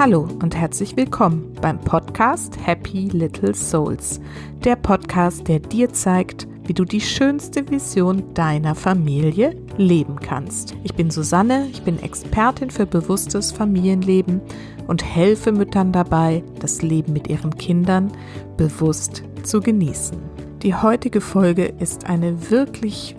Hallo und herzlich willkommen beim Podcast Happy Little Souls, der Podcast, der dir zeigt, wie du die schönste Vision deiner Familie leben kannst. Ich bin Susanne, ich bin Expertin für bewusstes Familienleben und helfe Müttern dabei, das Leben mit ihren Kindern bewusst zu genießen. Die heutige Folge ist eine wirklich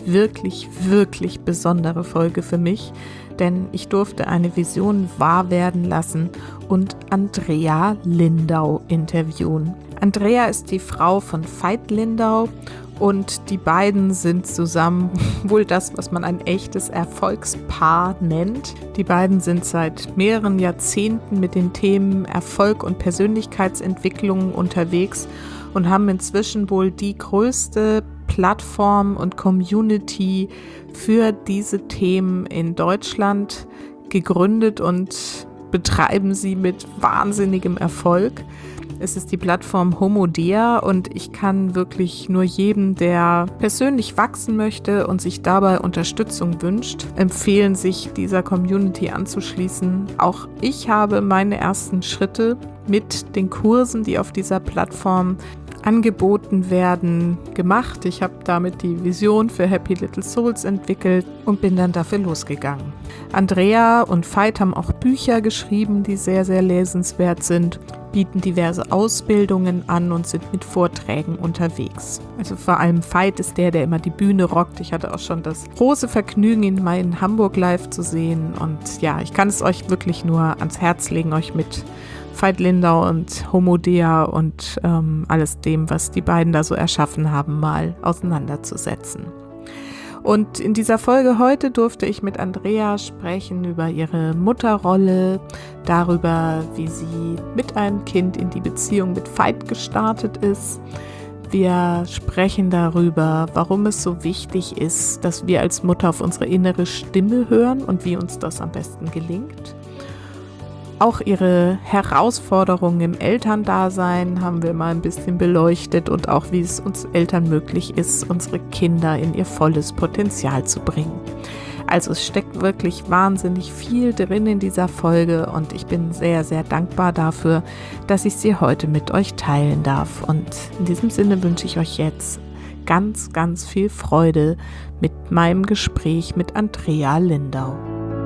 besondere Folge für mich, denn ich durfte eine Vision wahr werden lassen und Andrea Lindau interviewen. Andrea ist die Frau von Veit Lindau und die beiden sind zusammen wohl das, was man ein echtes Erfolgspaar nennt. Die beiden sind seit mehreren Jahrzehnten mit den Themen Erfolg und Persönlichkeitsentwicklung unterwegs und haben inzwischen wohl die größte Plattform und Community für diese Themen in Deutschland gegründet und betreiben sie mit wahnsinnigem Erfolg. Es ist die Plattform Homodea und ich kann wirklich nur jedem, der persönlich wachsen möchte und sich dabei Unterstützung wünscht, empfehlen, sich dieser Community anzuschließen. Auch ich habe meine ersten Schritte mit den Kursen, die auf dieser Plattform angeboten werden, gemacht. Ich habe damit die Vision für Happy Little Souls entwickelt und bin dann dafür losgegangen. Andrea und Veit haben auch Bücher geschrieben, die sehr lesenswert sind, bieten diverse Ausbildungen an und sind mit Vorträgen unterwegs. Also vor allem Veit ist der immer die Bühne rockt. Ich hatte auch schon das große Vergnügen, ihn mal in Hamburg live zu sehen. Und ja, ich kann es euch wirklich nur ans Herz legen, euch mit Veit Lindau und Homodea und alles dem, was die beiden da so erschaffen haben, mal auseinanderzusetzen. Und in dieser Folge heute durfte ich mit Andrea sprechen über ihre Mutterrolle, darüber, wie sie mit einem Kind in die Beziehung mit Veit gestartet ist. Wir sprechen darüber, warum es so wichtig ist, dass wir als Mutter auf unsere innere Stimme hören und wie uns das am besten gelingt. Auch ihre Herausforderungen im Elterndasein haben wir mal ein bisschen beleuchtet und auch, wie es uns Eltern möglich ist, unsere Kinder in ihr volles Potenzial zu bringen. Also es steckt wirklich wahnsinnig viel drin in dieser Folge und ich bin sehr dankbar dafür, dass ich sie heute mit euch teilen darf. Und in diesem Sinne wünsche ich euch jetzt ganz viel Freude mit meinem Gespräch mit Andrea Lindau.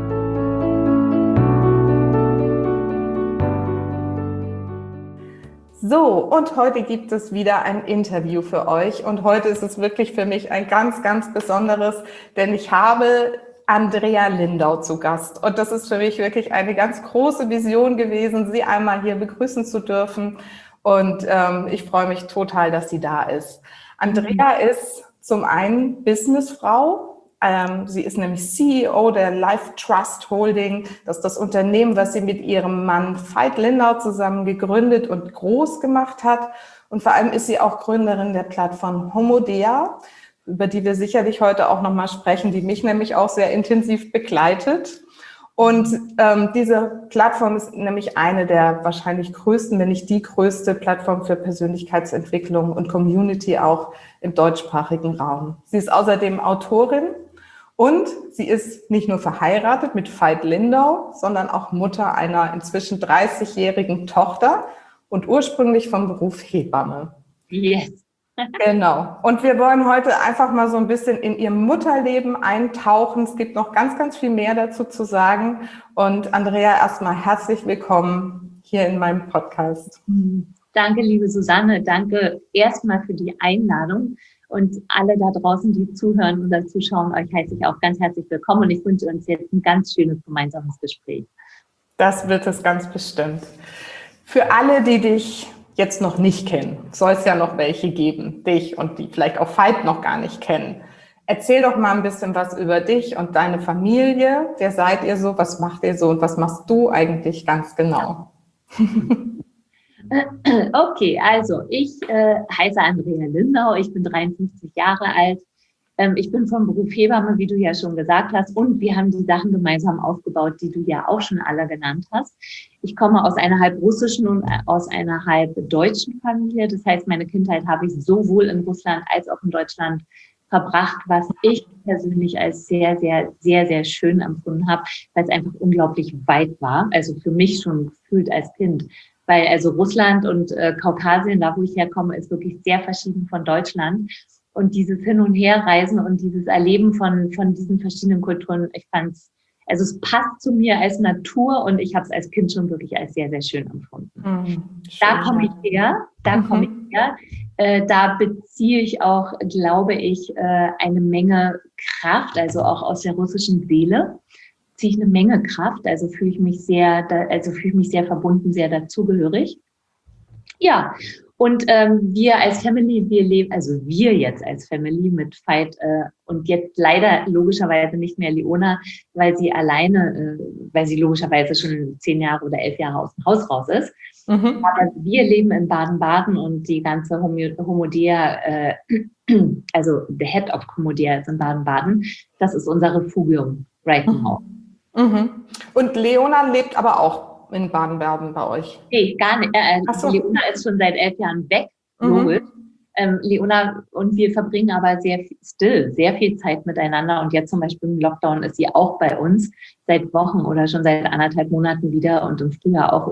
So, und heute gibt es wieder ein Interview für euch und heute ist es wirklich für mich ein ganz besonderes, denn ich habe Andrea Lindau zu Gast und das ist für mich wirklich eine ganz große Vision gewesen, sie einmal hier begrüßen zu dürfen und ich freue mich total, dass sie da ist. Andrea ist zum einen Businessfrau. Sie ist nämlich CEO der Life Trust Holding. Das ist das Unternehmen, was sie mit ihrem Mann Veit Lindau zusammen gegründet und groß gemacht hat. Und vor allem ist sie auch Gründerin der Plattform Homodea, über die wir sicherlich heute auch nochmal sprechen, die mich nämlich auch sehr intensiv begleitet. Und diese Plattform ist nämlich eine der wahrscheinlich größten, wenn nicht die größte Plattform für Persönlichkeitsentwicklung und Community auch im deutschsprachigen Raum. Sie ist außerdem Autorin. Und sie ist nicht nur verheiratet mit Veit Lindau, sondern auch Mutter einer inzwischen 30-jährigen Tochter und ursprünglich vom Beruf Hebamme. Yes. Genau. Und wir wollen heute einfach mal so ein bisschen in ihr Mutterleben eintauchen. Es gibt noch ganz viel mehr dazu zu sagen. Und Andrea, erstmal herzlich willkommen hier in meinem Podcast. Danke, liebe Susanne. Danke erstmal für die Einladung. Und alle da draußen, die zuhören oder zuschauen, euch heiße ich auch ganz herzlich willkommen und ich wünsche uns jetzt ein ganz schönes gemeinsames Gespräch. Das wird es ganz bestimmt. Für alle, die dich jetzt noch nicht kennen, soll es ja noch welche geben, dich und die vielleicht auch Veit noch gar nicht kennen. Erzähl doch mal ein bisschen was über dich und deine Familie. Wer seid ihr so? Was macht ihr so? Und was machst du eigentlich ganz genau? Okay, also ich heiße Andrea Lindau, ich bin 53 Jahre alt. Ich bin vom Beruf Hebamme, wie du ja schon gesagt hast, und wir haben die Sachen gemeinsam aufgebaut, die du ja auch schon alle genannt hast. Ich komme aus einer halb russischen und aus einer halb deutschen Familie. Das heißt, meine Kindheit habe ich sowohl in Russland als auch in Deutschland verbracht, was ich persönlich als sehr, sehr, sehr, sehr schön empfunden habe, weil es einfach unglaublich weit war. Also für mich schon gefühlt als Kind. Weil also Russland und Kaukasien, da wo ich herkomme, ist wirklich sehr verschieden von Deutschland. Und dieses Hin- und Herreisen und dieses Erleben von diesen verschiedenen Kulturen, ich fand es, also es passt zu mir als Natur und ich habe es als Kind schon wirklich als sehr, sehr schön empfunden. Da komme ich her, da beziehe ich auch, glaube ich, eine Menge Kraft, also auch aus der russischen Seele ziehe ich eine Menge Kraft, also fühle ich mich sehr verbunden, sehr dazugehörig. Ja, und wir als Family, wir leben, also wir jetzt als Family mit Veit und jetzt leider logischerweise nicht mehr Leona, weil sie logischerweise schon 10 Jahre oder 11 Jahre aus dem Haus raus ist. Aber wir leben in Baden-Baden und die ganze Homodea, also the Head of Homodea ist in Baden-Baden, das ist unser Refugium right now. Und Leona lebt aber auch in Baden-Baden bei euch? Nee, gar nicht. Leona ist schon seit 11 Jahren weg, logisch. Leona und wir verbringen aber sehr viel Zeit miteinander. Und jetzt zum Beispiel im Lockdown ist sie auch bei uns seit Wochen oder schon seit 1,5 Monaten wieder und im Frühjahr auch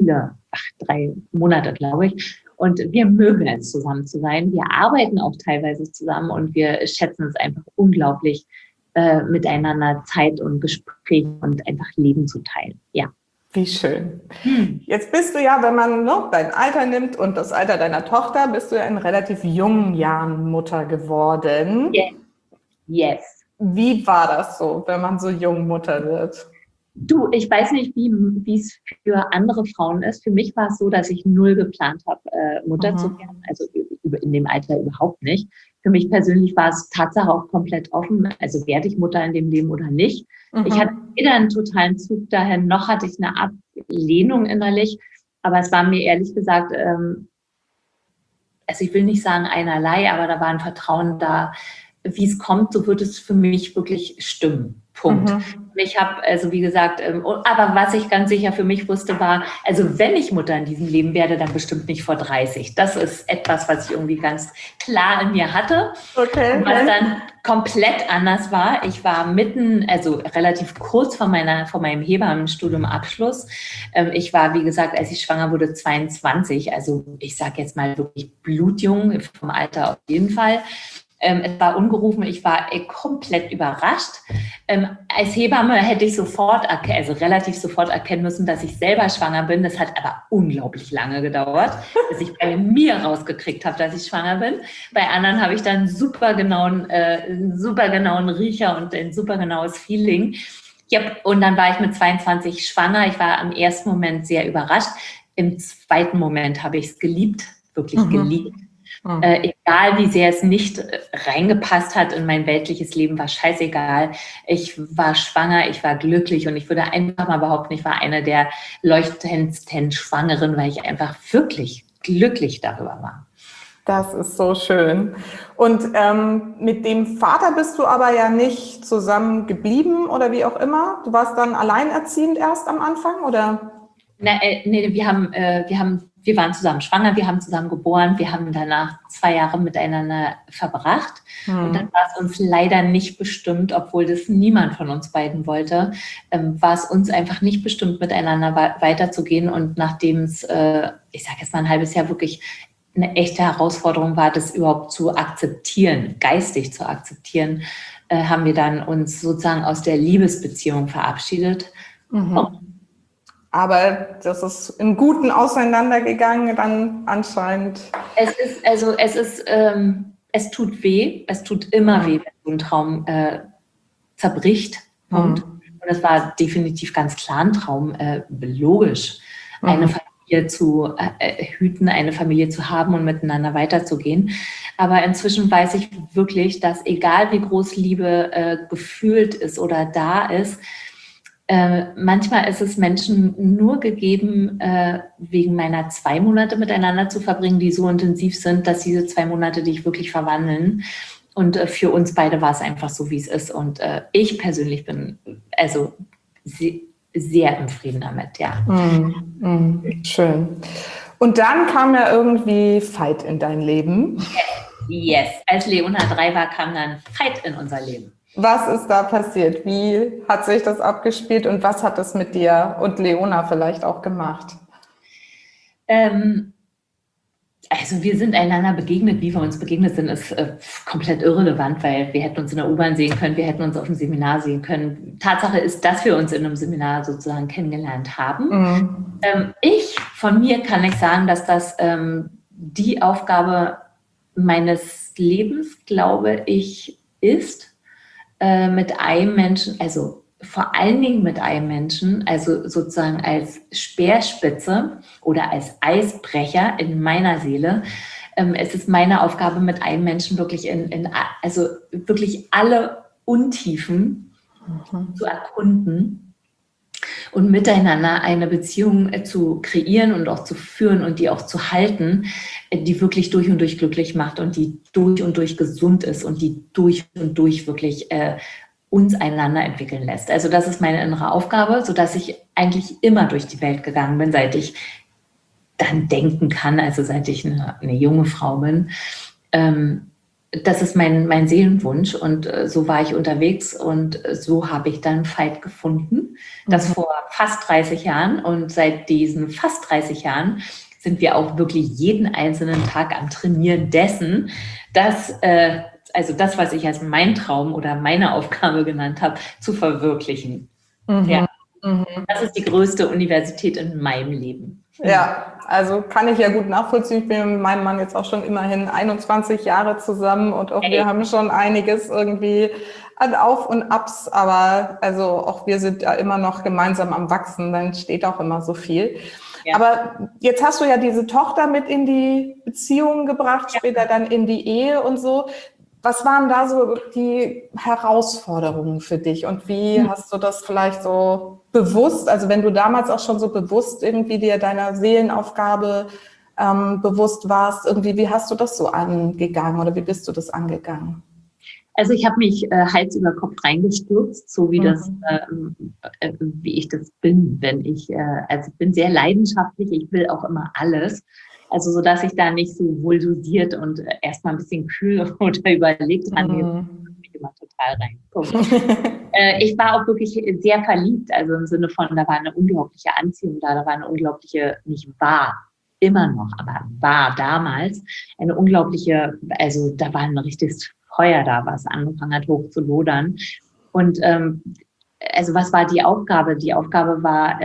3 Monate, glaube ich. Und wir mögen es, zusammen zu sein. Wir arbeiten auch teilweise zusammen und wir schätzen es einfach unglaublich, miteinander Zeit und Gespräch und einfach Leben zu teilen. Ja. Wie schön. Jetzt bist du ja, wenn man dein Alter nimmt und das Alter deiner Tochter, bist du ja in relativ jungen Jahren Mutter geworden. Yes. Wie war das so, wenn man so jung Mutter wird? Du, ich weiß nicht, wie es für andere Frauen ist. Für mich war es so, dass ich null geplant habe, Mutter zu werden. Also in dem Alter überhaupt nicht. Für mich persönlich war es Tatsache auch komplett offen. Also werde ich Mutter in dem Leben oder nicht? Ich hatte weder einen totalen Zug dahin, noch hatte ich eine Ablehnung innerlich. Aber es war mir ehrlich gesagt, also ich will nicht sagen einerlei, aber da war ein Vertrauen da. Wie es kommt, so wird es für mich wirklich stimmen. Punkt. Ich habe, also wie gesagt, aber was ich ganz sicher für mich wusste, war, also wenn ich Mutter in diesem Leben werde, dann bestimmt nicht vor 30. Das ist etwas, was ich irgendwie ganz klar in mir hatte. Okay. Und was dann komplett anders war. Ich war also relativ kurz vor meinem Hebammenstudium Abschluss. Ich war, wie gesagt, als ich schwanger wurde, 22. Also ich sage jetzt mal wirklich blutjung, vom Alter auf jeden Fall. Es war ungerufen, ich war komplett überrascht. Als Hebamme hätte ich relativ sofort erkennen müssen, dass ich selber schwanger bin. Das hat aber unglaublich lange gedauert, bis ich bei mir rausgekriegt habe, dass ich schwanger bin. Bei anderen habe ich dann einen super genauen Riecher und ein super genaues Feeling. Und dann war ich mit 22 schwanger. Ich war im ersten Moment sehr überrascht. Im zweiten Moment habe ich es geliebt, wirklich geliebt. Egal, wie sehr es nicht reingepasst hat in mein weltliches Leben, war scheißegal. Ich war schwanger, ich war glücklich und ich würde einfach mal behaupten, ich war eine der leuchtendsten Schwangeren, weil ich einfach wirklich glücklich darüber war. Das ist so schön. Und mit dem Vater bist du aber ja nicht zusammen geblieben oder wie auch immer? Du warst dann alleinerziehend erst am Anfang, oder? Nee, wir waren zusammen schwanger, wir haben zusammen geboren, wir haben danach 2 Jahre miteinander verbracht. Und dann war es uns leider nicht bestimmt, obwohl das niemand von uns beiden wollte, war es uns einfach nicht bestimmt, miteinander weiterzugehen. Und nachdem es, ich sage jetzt mal ein halbes Jahr wirklich eine echte Herausforderung war, das überhaupt zu akzeptieren, geistig zu akzeptieren, haben wir dann uns sozusagen aus der Liebesbeziehung verabschiedet. Aber das ist im Guten auseinandergegangen, dann anscheinend. Es tut weh. Es tut immer weh, wenn so ein Traum zerbricht. Und es war definitiv ganz klar ein Traum, logisch, eine Familie zu hüten, eine Familie zu haben und miteinander weiterzugehen. Aber inzwischen weiß ich wirklich, dass egal wie groß Liebe gefühlt ist oder da ist, manchmal ist es Menschen nur gegeben, wegen meiner 2 Monate miteinander zu verbringen, die so intensiv sind, dass diese 2 Monate dich wirklich verwandeln. Und für uns beide war es einfach so, wie es ist. Und ich persönlich bin also sehr im Frieden damit, ja. Schön. Und dann kam ja irgendwie Veit in dein Leben. Yes, als Leona 3 war, kam dann Veit in unser Leben. Was ist da passiert? Wie hat sich das abgespielt und was hat das mit dir und Leona vielleicht auch gemacht? Also wir sind einander begegnet, wie wir uns begegnet sind, ist komplett irrelevant, weil wir hätten uns in der U-Bahn sehen können, wir hätten uns auf dem Seminar sehen können. Tatsache ist, dass wir uns in einem Seminar sozusagen kennengelernt haben. Mhm. Von mir kann ich sagen, dass das die Aufgabe meines Lebens, glaube ich, ist, mit einem Menschen, also vor allen Dingen mit einem Menschen, also sozusagen als Speerspitze oder als Eisbrecher in meiner Seele. Es ist meine Aufgabe, mit einem Menschen wirklich also wirklich alle Untiefen zu erkunden und miteinander eine Beziehung zu kreieren und auch zu führen und die auch zu halten, die wirklich durch und durch glücklich macht und die durch und durch gesund ist und die durch und durch wirklich uns einander entwickeln lässt. Also das ist meine innere Aufgabe, sodass ich eigentlich immer durch die Welt gegangen bin, seit ich dann denken kann, also seit ich eine junge Frau bin. Das ist mein Seelenwunsch und so war ich unterwegs und so habe ich dann Veit gefunden. Das vor fast 30 Jahren und seit diesen fast 30 Jahren sind wir auch wirklich jeden einzelnen Tag am Trainieren dessen, dass also das, was ich als mein Traum oder meine Aufgabe genannt habe, zu verwirklichen. Mhm. Ja. Mhm. Das ist die größte Universität in meinem Leben. Ja, also kann ich ja gut nachvollziehen. Ich bin mit meinem Mann jetzt auch schon immerhin 21 Jahre zusammen und auch wir haben schon einiges irgendwie an Auf und Abs, aber also auch wir sind ja immer noch gemeinsam am Wachsen, dann entsteht auch immer so viel. Ja. Aber jetzt hast du ja diese Tochter mit in die Beziehung gebracht, später dann in die Ehe und so. Was waren da so die Herausforderungen für dich und wie hast du das vielleicht so bewusst, also wenn du damals auch schon so bewusst irgendwie dir deiner Seelenaufgabe bewusst warst, irgendwie, wie hast du das so angegangen oder wie bist du das angegangen? Also ich habe mich Hals über Kopf reingestürzt, so wie wie ich das bin, also ich bin sehr leidenschaftlich, ich will auch immer alles. Also so, dass ich da nicht so wohl dosiert und erstmal ein bisschen kühl oder überlegt rangehe, mich immer total rein. Ich war auch wirklich sehr verliebt, also im Sinne von, da war eine unglaubliche Anziehung da war eine unglaubliche, nicht wahr, immer noch, aber war damals eine unglaubliche, also da war ein richtiges Feuer da, was angefangen hat hoch zu lodern. Und also was war die Aufgabe? Die Aufgabe war,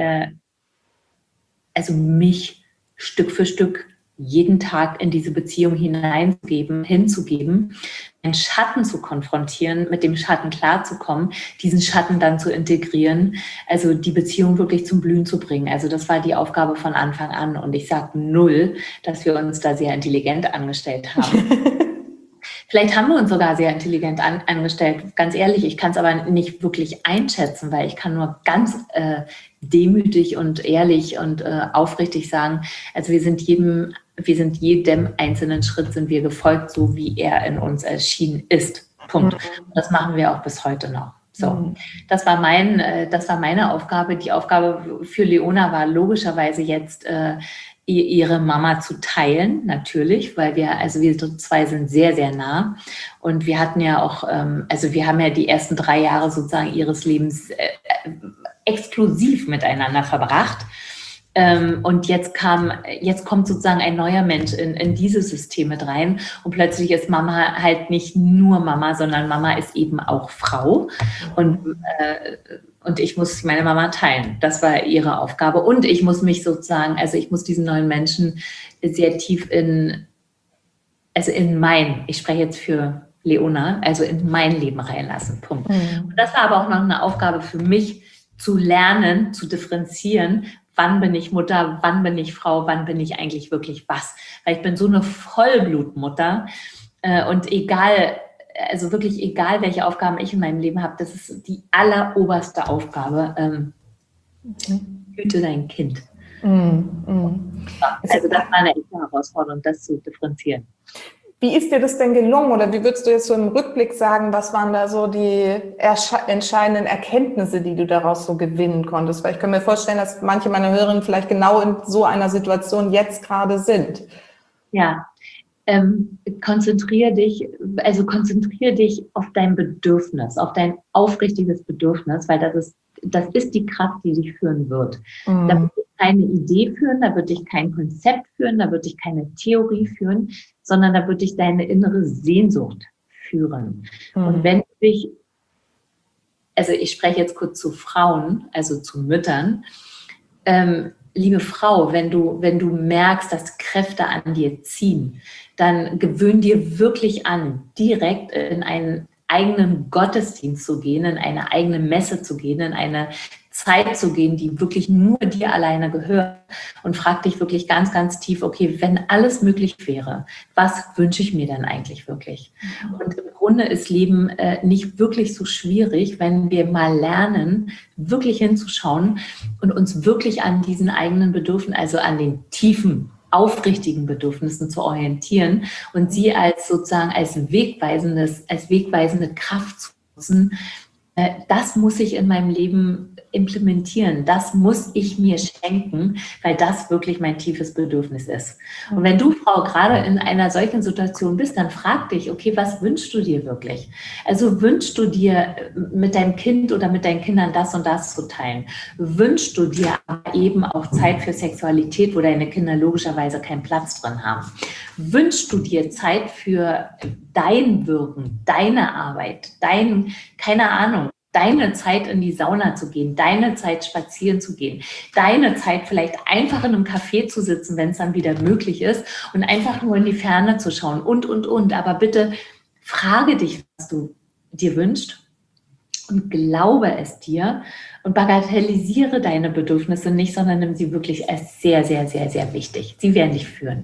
also mich Stück für Stück jeden Tag in diese Beziehung hinzugeben, einen Schatten zu konfrontieren, mit dem Schatten klarzukommen, diesen Schatten dann zu integrieren, also die Beziehung wirklich zum Blühen zu bringen. Also das war die Aufgabe von Anfang an. Und ich sage null, dass wir uns da sehr intelligent angestellt haben. Vielleicht haben wir uns sogar sehr intelligent angestellt. Ganz ehrlich, ich kann es aber nicht wirklich einschätzen, weil ich kann nur ganz demütig und ehrlich und aufrichtig sagen, also wir sind jedem einzelnen Schritt sind wir gefolgt, so wie er in uns erschienen ist. Punkt. Und das machen wir auch bis heute noch. So, das war meine Aufgabe. Die Aufgabe für Leona war logischerweise jetzt ihre Mama zu teilen, natürlich, weil wir zwei sind sehr, sehr nah. Und wir hatten ja auch, also wir haben ja die ersten 3 Jahre sozusagen ihres Lebens exklusiv miteinander verbracht. Und jetzt kommt sozusagen ein neuer Mensch in dieses System mit rein und plötzlich ist Mama halt nicht nur Mama, sondern Mama ist eben auch Frau und ich muss meine Mama teilen. Das war ihre Aufgabe und ich muss mich sozusagen, also ich muss diesen neuen Menschen sehr tief ich spreche jetzt für Leona, also in mein Leben reinlassen. Punkt. Und das war aber auch noch eine Aufgabe für mich, zu lernen, zu differenzieren, wann bin ich Mutter, wann bin ich Frau, wann bin ich eigentlich wirklich was. Weil ich bin so eine Vollblutmutter und wirklich egal, welche Aufgaben ich in meinem Leben habe, das ist die alleroberste Aufgabe. Hüte dein Kind. Also das war eine echte Herausforderung, das zu differenzieren. Wie ist dir das denn gelungen oder wie würdest du jetzt so im Rückblick sagen, was waren da so die entscheidenden Erkenntnisse, die du daraus so gewinnen konntest? Weil ich kann mir vorstellen, dass manche meiner Hörerinnen vielleicht genau in so einer Situation jetzt gerade sind. Ja, konzentriere dich auf dein Bedürfnis, auf dein aufrichtiges Bedürfnis, weil das ist die Kraft, die dich führen wird. Da wird dich keine Idee führen, da wird dich kein Konzept führen, da wird dich keine Theorie führen, sondern da wird dich deine innere Sehnsucht führen. Und wenn du dich, also ich spreche jetzt kurz zu Frauen, also zu Müttern, liebe Frau, wenn du merkst, dass Kräfte an dir ziehen, dann gewöhn dir wirklich an, direkt in einen eigenen Gottesdienst zu gehen, in eine eigene Messe zu gehen, in eine Zeit zu gehen, die wirklich nur dir alleine gehört, und frag dich wirklich ganz, ganz tief, okay, wenn alles möglich wäre, was wünsche ich mir denn eigentlich wirklich? Und im Grunde ist Leben nicht wirklich so schwierig, wenn wir mal lernen, wirklich hinzuschauen und uns wirklich an diesen eigenen Bedürfnissen, also an den tiefen, aufrichtigen Bedürfnissen zu orientieren und sie als sozusagen als wegweisende Kraft zu nutzen. Das muss ich in meinem Leben implementieren. Das muss ich mir schenken, weil das wirklich mein tiefes Bedürfnis ist. Und wenn du, Frau, gerade in einer solchen Situation bist, dann frag dich, okay, was wünschst du dir wirklich? Also wünschst du dir mit deinem Kind oder mit deinen Kindern das und das zu teilen? Wünschst du dir aber eben auch Zeit für Sexualität, wo deine Kinder logischerweise keinen Platz drin haben? Wünschst du dir Zeit für dein Wirken, deine Arbeit, keine Ahnung, deine Zeit in die Sauna zu gehen, deine Zeit spazieren zu gehen, deine Zeit vielleicht einfach in einem Café zu sitzen, wenn es dann wieder möglich ist, und einfach nur in die Ferne zu schauen und. Aber bitte frage dich, was du dir wünschst, und glaube es dir und bagatellisiere deine Bedürfnisse nicht, sondern nimm sie wirklich als sehr, sehr, sehr, sehr wichtig. Sie werden dich führen.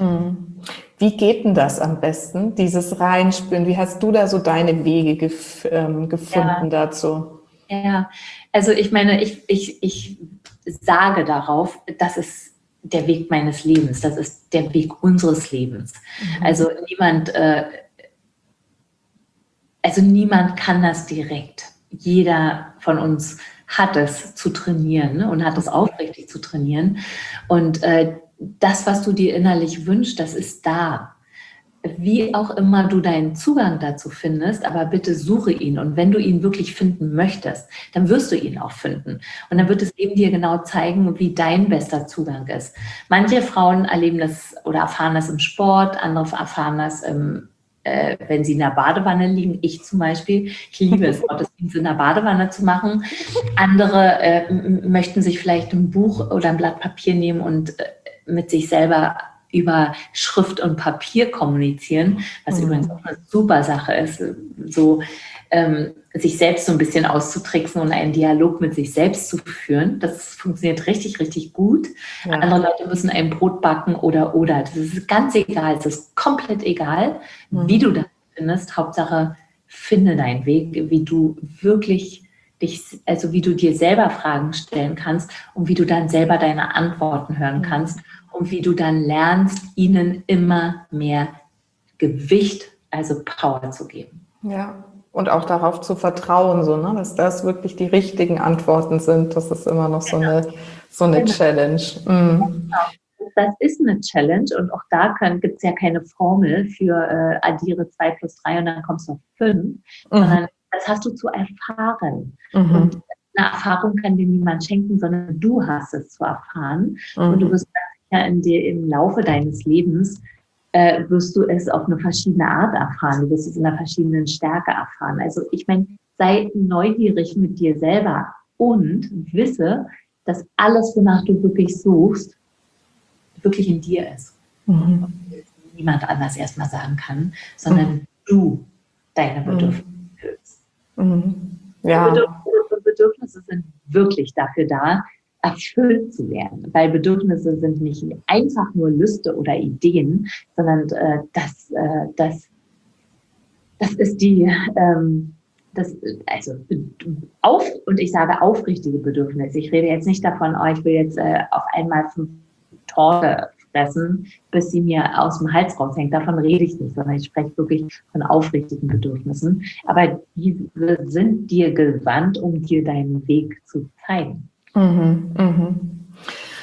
Wie geht denn das am besten, dieses Reinspüren? Wie hast du da so deine Wege gefunden dazu? Ja, also ich meine, ich sage darauf, das ist der Weg meines Lebens, das ist der Weg unseres Lebens. Also niemand kann das direkt. Jeder von uns hat es zu trainieren, ne, und hat es aufrichtig zu trainieren. Und das, was du dir innerlich wünschst, das ist da. Wie auch immer du deinen Zugang dazu findest, aber bitte suche ihn. Und wenn du ihn wirklich finden möchtest, dann wirst du ihn auch finden. Und dann wird es eben dir genau zeigen, wie dein bester Zugang ist. Manche Frauen erleben das oder erfahren das im Sport, andere erfahren das wenn sie in der Badewanne liegen. Ich zum Beispiel, ich liebe es, Gottesdienst in der Badewanne zu machen. Andere möchten sich vielleicht ein Buch oder ein Blatt Papier nehmen und mit sich selber über Schrift und Papier kommunizieren, was übrigens auch eine super Sache ist, so sich selbst so ein bisschen auszutricksen und einen Dialog mit sich selbst zu führen. Das funktioniert richtig, richtig gut. Ja. Andere Leute müssen ein Brot backen oder. Das ist ganz egal. Es ist komplett egal, wie du das findest. Hauptsache, finde deinen Weg, wie du wirklich wie du dir selber Fragen stellen kannst und wie du dann selber deine Antworten hören kannst und wie du dann lernst, ihnen immer mehr Gewicht, also Power zu geben. Ja. Und auch darauf zu vertrauen, so, ne, dass das wirklich die richtigen Antworten sind. Das ist immer noch so eine Challenge. Das ist eine Challenge, und auch da gibt es ja keine Formel für addiere 2 plus 3 und dann kommst du auf 5, sondern das hast du zu erfahren. Und eine Erfahrung kann dir niemand schenken, sondern du hast es zu erfahren. Und du wirst ja im Laufe deines Lebens wirst du es auf eine verschiedene Art erfahren. Du wirst es in einer verschiedenen Stärke erfahren. Also ich meine, sei neugierig mit dir selber und wisse, dass alles, wonach du wirklich suchst, wirklich in dir ist. Und niemand anders erstmal sagen kann, sondern du deine Bedürfnisse fühlst. Ja. Bedürfnisse sind wirklich dafür da, erfüllt zu werden, weil Bedürfnisse sind nicht einfach nur Lüste oder Ideen, sondern das ist und ich sage aufrichtige Bedürfnisse. Ich rede jetzt nicht davon, ich will jetzt auf einmal 5 Torte fressen, bis sie mir aus dem Hals raushängt. Davon rede ich nicht, sondern ich spreche wirklich von aufrichtigen Bedürfnissen. Aber die sind dir gewandt, um dir deinen Weg zu zeigen.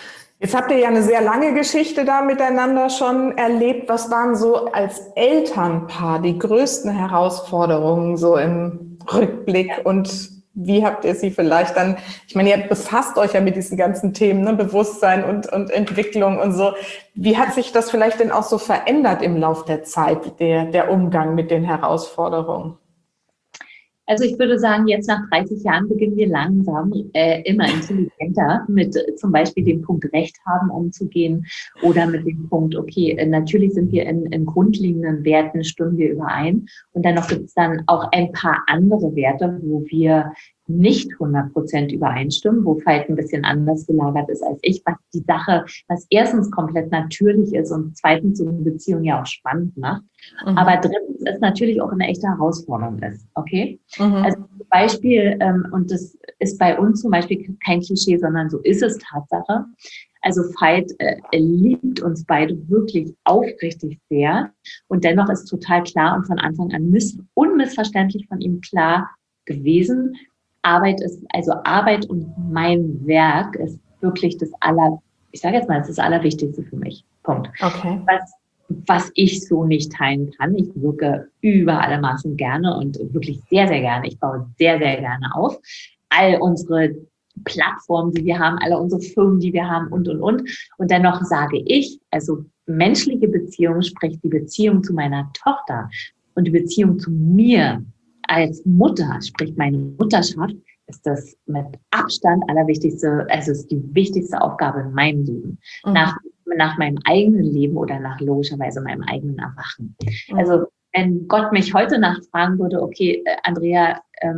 Jetzt habt ihr ja eine sehr lange Geschichte da miteinander schon erlebt. Was waren so als Elternpaar die größten Herausforderungen so im Rückblick und wie habt ihr sie vielleicht dann, ich meine, ihr befasst euch ja mit diesen ganzen Themen, ne, Bewusstsein und Entwicklung und so. Wie hat sich das vielleicht denn auch so verändert im Lauf der Zeit, der Umgang mit den Herausforderungen? Also ich würde sagen, jetzt nach 30 Jahren beginnen wir langsam immer intelligenter mit zum Beispiel dem Punkt Recht haben umzugehen oder mit dem Punkt, okay, natürlich sind wir in grundlegenden Werten, stimmen wir überein. Und dennoch gibt es dann auch ein paar andere Werte, wo wir nicht 100% übereinstimmen, wo Veit ein bisschen anders gelagert ist als ich, was die Sache, was erstens komplett natürlich ist und zweitens so eine Beziehung ja auch spannend macht. Mhm. Aber drittens ist natürlich auch eine echte Herausforderung ist, okay? Mhm. Also zum Beispiel, und das ist bei uns zum Beispiel kein Klischee, sondern so ist es Tatsache. Also Veit liebt uns beide wirklich aufrichtig sehr und dennoch ist total klar und von Anfang an unmissverständlich von ihm klar gewesen, Arbeit und mein Werk ist wirklich das Allerwichtigste für mich. Punkt. Okay. Was ich so nicht teilen kann. Ich wirke über alle Maßen gerne und wirklich sehr, sehr gerne. Ich baue sehr, sehr gerne auf. All unsere Plattformen, die wir haben, alle unsere Firmen, die wir haben und. Und dennoch sage ich, also menschliche Beziehung, sprich die Beziehung zu meiner Tochter und die Beziehung zu mir als Mutter, sprich meine Mutterschaft, ist das mit Abstand allerwichtigste, also ist die wichtigste Aufgabe in meinem Leben. Mhm. Nach meinem eigenen Leben oder nach logischerweise meinem eigenen Erwachen. Mhm. Also wenn Gott mich heute Nacht fragen würde, okay, Andrea,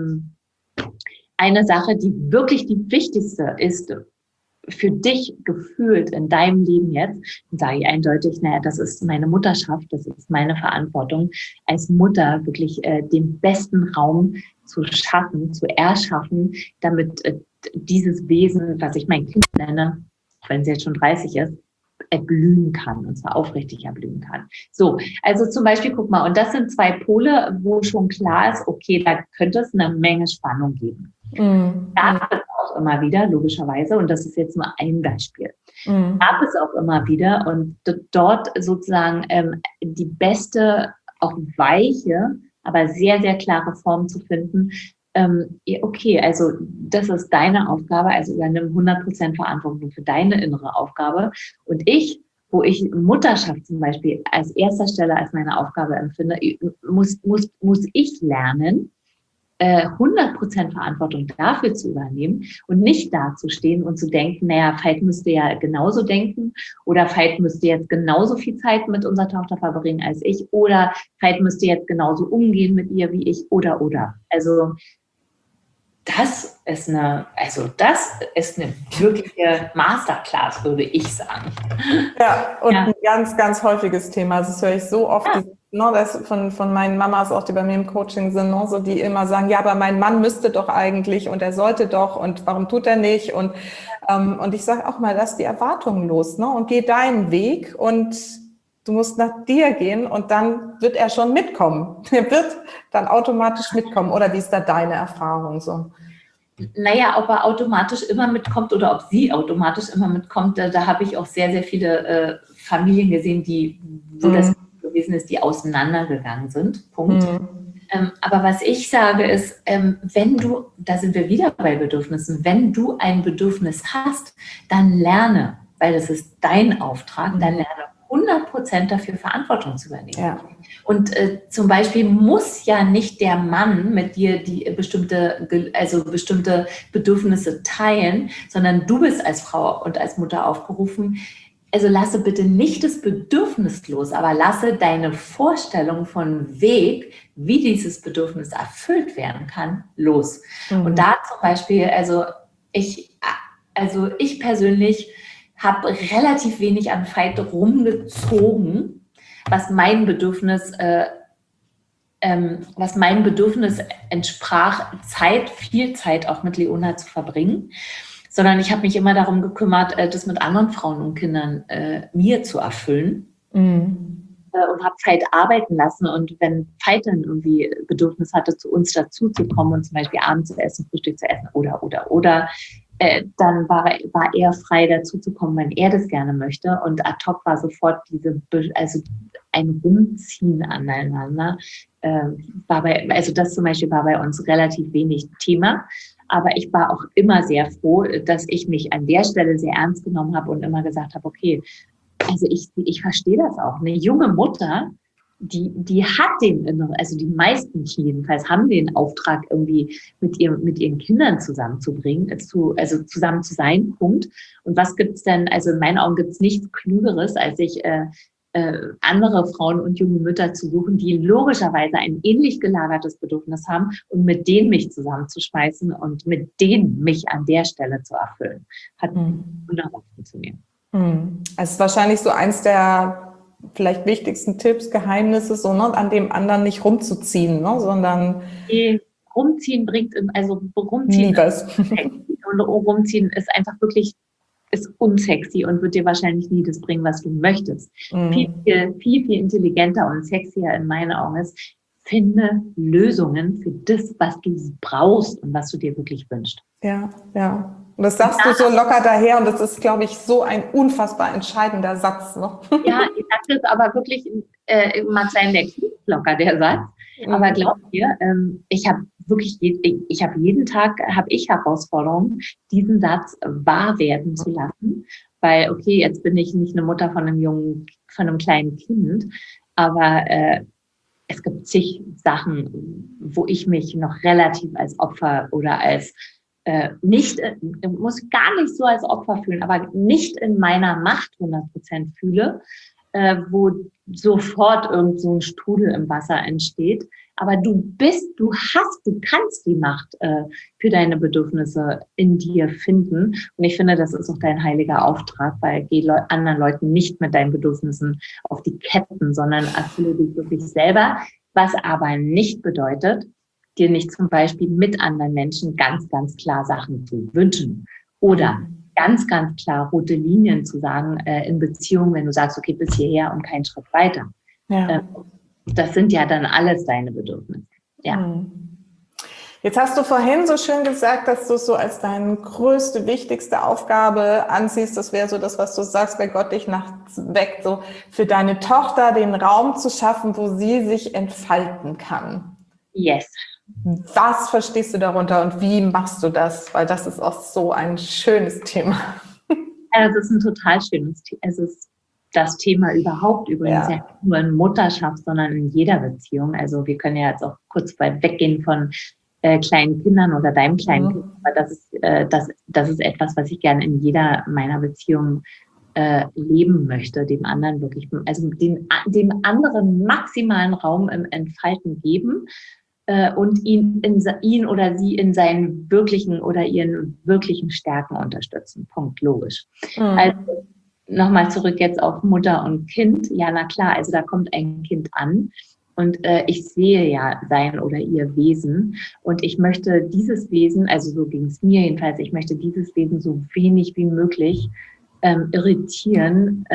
eine Sache, die wirklich die wichtigste ist für dich gefühlt in deinem Leben jetzt, dann sage ich eindeutig, naja, das ist meine Mutterschaft, das ist meine Verantwortung, als Mutter wirklich den besten Raum zu schaffen, zu erschaffen, damit dieses Wesen, was ich mein Kind nenne, auch wenn sie jetzt schon 30 ist, erblühen kann, und zwar aufrichtig erblühen kann. So, also zum Beispiel, guck mal, und das sind zwei Pole, wo schon klar ist, okay, da könnte es eine Menge Spannung geben. Gab es auch immer wieder, logischerweise, und das ist jetzt nur ein Beispiel, gab es auch immer wieder und dort sozusagen die beste, auch weiche, aber sehr, sehr klare Form zu finden, okay, also das ist deine Aufgabe, also übernimm 100% Verantwortung für deine innere Aufgabe und wo ich Mutterschaft zum Beispiel als erster Stelle als meine Aufgabe empfinde, muss ich lernen, 100% Verantwortung dafür zu übernehmen und nicht dazustehen und zu denken, naja, Veit müsste ja genauso denken oder Veit müsste jetzt genauso viel Zeit mit unserer Tochter verbringen als ich oder Veit müsste jetzt genauso umgehen mit ihr wie ich oder. Also das ist eine wirkliche Masterclass, würde ich sagen. Ja, und ein ganz, ganz häufiges Thema. Das höre ich so oft, das von meinen Mamas, auch die bei mir im Coaching sind, so die immer sagen, ja, aber mein Mann müsste doch eigentlich und er sollte doch und warum tut er nicht? Und ich sage auch mal, lass die Erwartungen los, ne? Und geh deinen Weg und du musst nach dir gehen und dann wird er schon mitkommen. Er wird dann automatisch mitkommen. Oder wie ist da deine Erfahrung so? Naja, ob er automatisch immer mitkommt oder ob sie automatisch immer mitkommt, da habe ich auch sehr, sehr viele Familien gesehen, wo das gewesen ist, die auseinandergegangen sind. Punkt. Aber was ich sage ist, da sind wir wieder bei Bedürfnissen, wenn du ein Bedürfnis hast, dann lerne, weil das ist dein Auftrag, dann lerne 100% dafür Verantwortung zu übernehmen. Ja. Und zum Beispiel muss ja nicht der Mann mit dir die bestimmte Bedürfnisse teilen, sondern du bist als Frau und als Mutter aufgerufen. Also lasse bitte nicht das Bedürfnis los, aber lasse deine Vorstellung von Weg, wie dieses Bedürfnis erfüllt werden kann, los. Und da zum Beispiel, ich persönlich habe relativ wenig an Veit rumgezogen, was mein Bedürfnis entsprach, viel Zeit auch mit Leona zu verbringen, sondern ich habe mich immer darum gekümmert, das mit anderen Frauen und Kindern mir zu erfüllen und habe Veit arbeiten lassen. Und wenn Veit dann irgendwie Bedürfnis hatte, zu uns dazu zu kommen und zum Beispiel Abend zu essen, Frühstück zu essen oder, dann war er frei dazu zu kommen, wenn er das gerne möchte. Und ad hoc war sofort also ein Rumziehen aneinander. Das zum Beispiel war bei uns relativ wenig Thema. Aber ich war auch immer sehr froh, dass ich mich an der Stelle sehr ernst genommen habe und immer gesagt habe, okay, also ich verstehe das auch. Eine junge Mutter, die hat also die meisten jedenfalls haben den Auftrag, irgendwie mit ihren Kindern zusammenzubringen, also zusammen zu sein, Punkt. Und was gibt's denn, also in meinen Augen gibt's nichts Klügeres, als sich andere Frauen und junge Mütter zu suchen, die logischerweise ein ähnlich gelagertes Bedürfnis haben und mit denen mich zusammenzuschmeißen und mit denen mich an der Stelle zu erfüllen. Hat wunderbar funktioniert. Es ist wahrscheinlich so eins der vielleicht wichtigsten Tipps, Geheimnisse, so, ne, an dem anderen nicht rumzuziehen, ne, sondern rumziehen nie was. Und rumziehen ist einfach wirklich ist unsexy und wird dir wahrscheinlich nie das bringen, was du möchtest. Viel intelligenter und sexier in meinen Augen ist, finde Lösungen für das, was du brauchst und was du dir wirklich wünschst. Ja. Und das sagst du so locker daher und das ist, glaube ich, so ein unfassbar entscheidender Satz. Ne? Ja, ich sage das aber wirklich, mag sein, der klingt locker, der Satz. Aber glaub mir, ich habe jeden Tag Herausforderungen, diesen Satz wahr werden zu lassen. Weil, okay, jetzt bin ich nicht eine Mutter von einem kleinen Kind, aber es gibt zig Sachen, wo ich mich noch relativ als Opfer oder als muss gar nicht so als Opfer fühlen, aber nicht in meiner Macht 100% fühle, wo sofort irgend so ein Strudel im Wasser entsteht. Aber du kannst die Macht für deine Bedürfnisse in dir finden. Und ich finde, das ist auch dein heiliger Auftrag, weil geh anderen Leuten nicht mit deinen Bedürfnissen auf die Ketten, sondern erfülle dich wirklich selber. Was aber nicht bedeutet, dir nicht zum Beispiel mit anderen Menschen ganz, ganz klar Sachen zu wünschen oder ganz, ganz klar rote Linien zu sagen in Beziehungen, wenn du sagst, okay, bis hierher und keinen Schritt weiter. Ja. Das sind ja dann alles deine Bedürfnisse. Ja. Jetzt hast du vorhin so schön gesagt, dass du es so als deine größte, wichtigste Aufgabe ansiehst. Das wäre so das, was du sagst, bei Gott dich nachts weckt, so für deine Tochter den Raum zu schaffen, wo sie sich entfalten kann. Yes. Was verstehst du darunter und wie machst du das? Weil das ist auch so ein schönes Thema. Also es ist ein total schönes Thema. Es ist das Thema überhaupt übrigens ja nicht nur in Mutterschaft, sondern in jeder Beziehung. Also wir können ja jetzt auch kurz weit weggehen von kleinen Kindern oder deinem kleinen Kind. Aber das ist etwas, was ich gerne in jeder meiner Beziehungen leben möchte, dem anderen wirklich, also dem anderen maximalen Raum im Entfalten geben. Und ihn oder sie in seinen wirklichen oder ihren wirklichen Stärken unterstützen. Punkt, logisch. Also nochmal zurück jetzt auf Mutter und Kind. Ja, na klar, also da kommt ein Kind an und ich sehe ja sein oder ihr Wesen und ich möchte dieses Wesen, also so ging es mir jedenfalls, ich möchte dieses Wesen so wenig wie möglich irritieren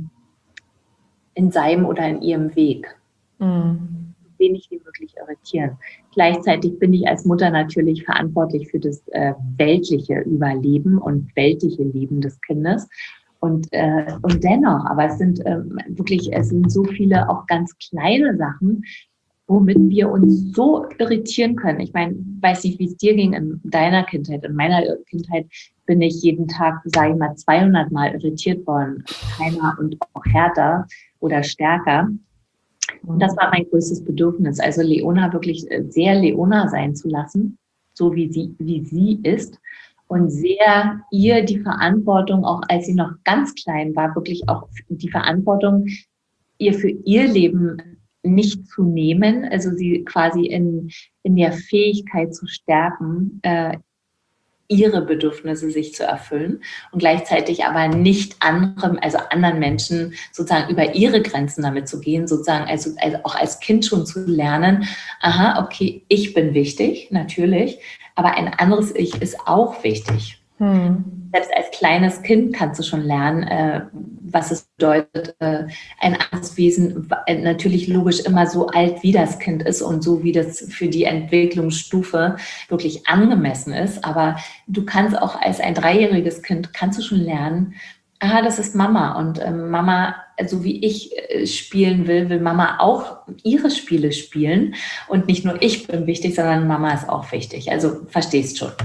in seinem oder in ihrem Weg. Wenig wie möglich irritieren. Gleichzeitig bin ich als Mutter natürlich verantwortlich für das weltliche Überleben und weltliche Leben des Kindes. Und dennoch, aber es sind so viele auch ganz kleine Sachen, womit wir uns so irritieren können. Ich meine, weiß nicht, wie es dir ging in deiner Kindheit. In meiner Kindheit bin ich jeden Tag, sage ich mal, 200 Mal irritiert worden. Keiner und auch härter oder stärker. Und das war mein größtes Bedürfnis, also Leona wirklich sehr Leona sein zu lassen, so wie sie ist und sehr ihr die Verantwortung, auch als sie noch ganz klein war, wirklich auch die Verantwortung, ihr für ihr Leben nicht zu nehmen, also sie quasi in der Fähigkeit zu stärken, ihre Bedürfnisse sich zu erfüllen und gleichzeitig aber nicht anderen Menschen sozusagen über ihre Grenzen damit zu gehen, sozusagen also auch als Kind schon zu lernen, aha, okay, ich bin wichtig, natürlich, aber ein anderes Ich ist auch wichtig. Selbst als kleines Kind kannst du schon lernen, was es bedeutet, ein anderes Wesen, natürlich logisch immer so alt wie das Kind ist und so wie das für die Entwicklungsstufe wirklich angemessen ist. Aber du kannst auch als ein 3-jähriges Kind, kannst du schon lernen, aha, das ist Mama und Mama, so wie ich spielen will Mama auch ihre Spiele spielen und nicht nur ich bin wichtig, sondern Mama ist auch wichtig. Also verstehst schon.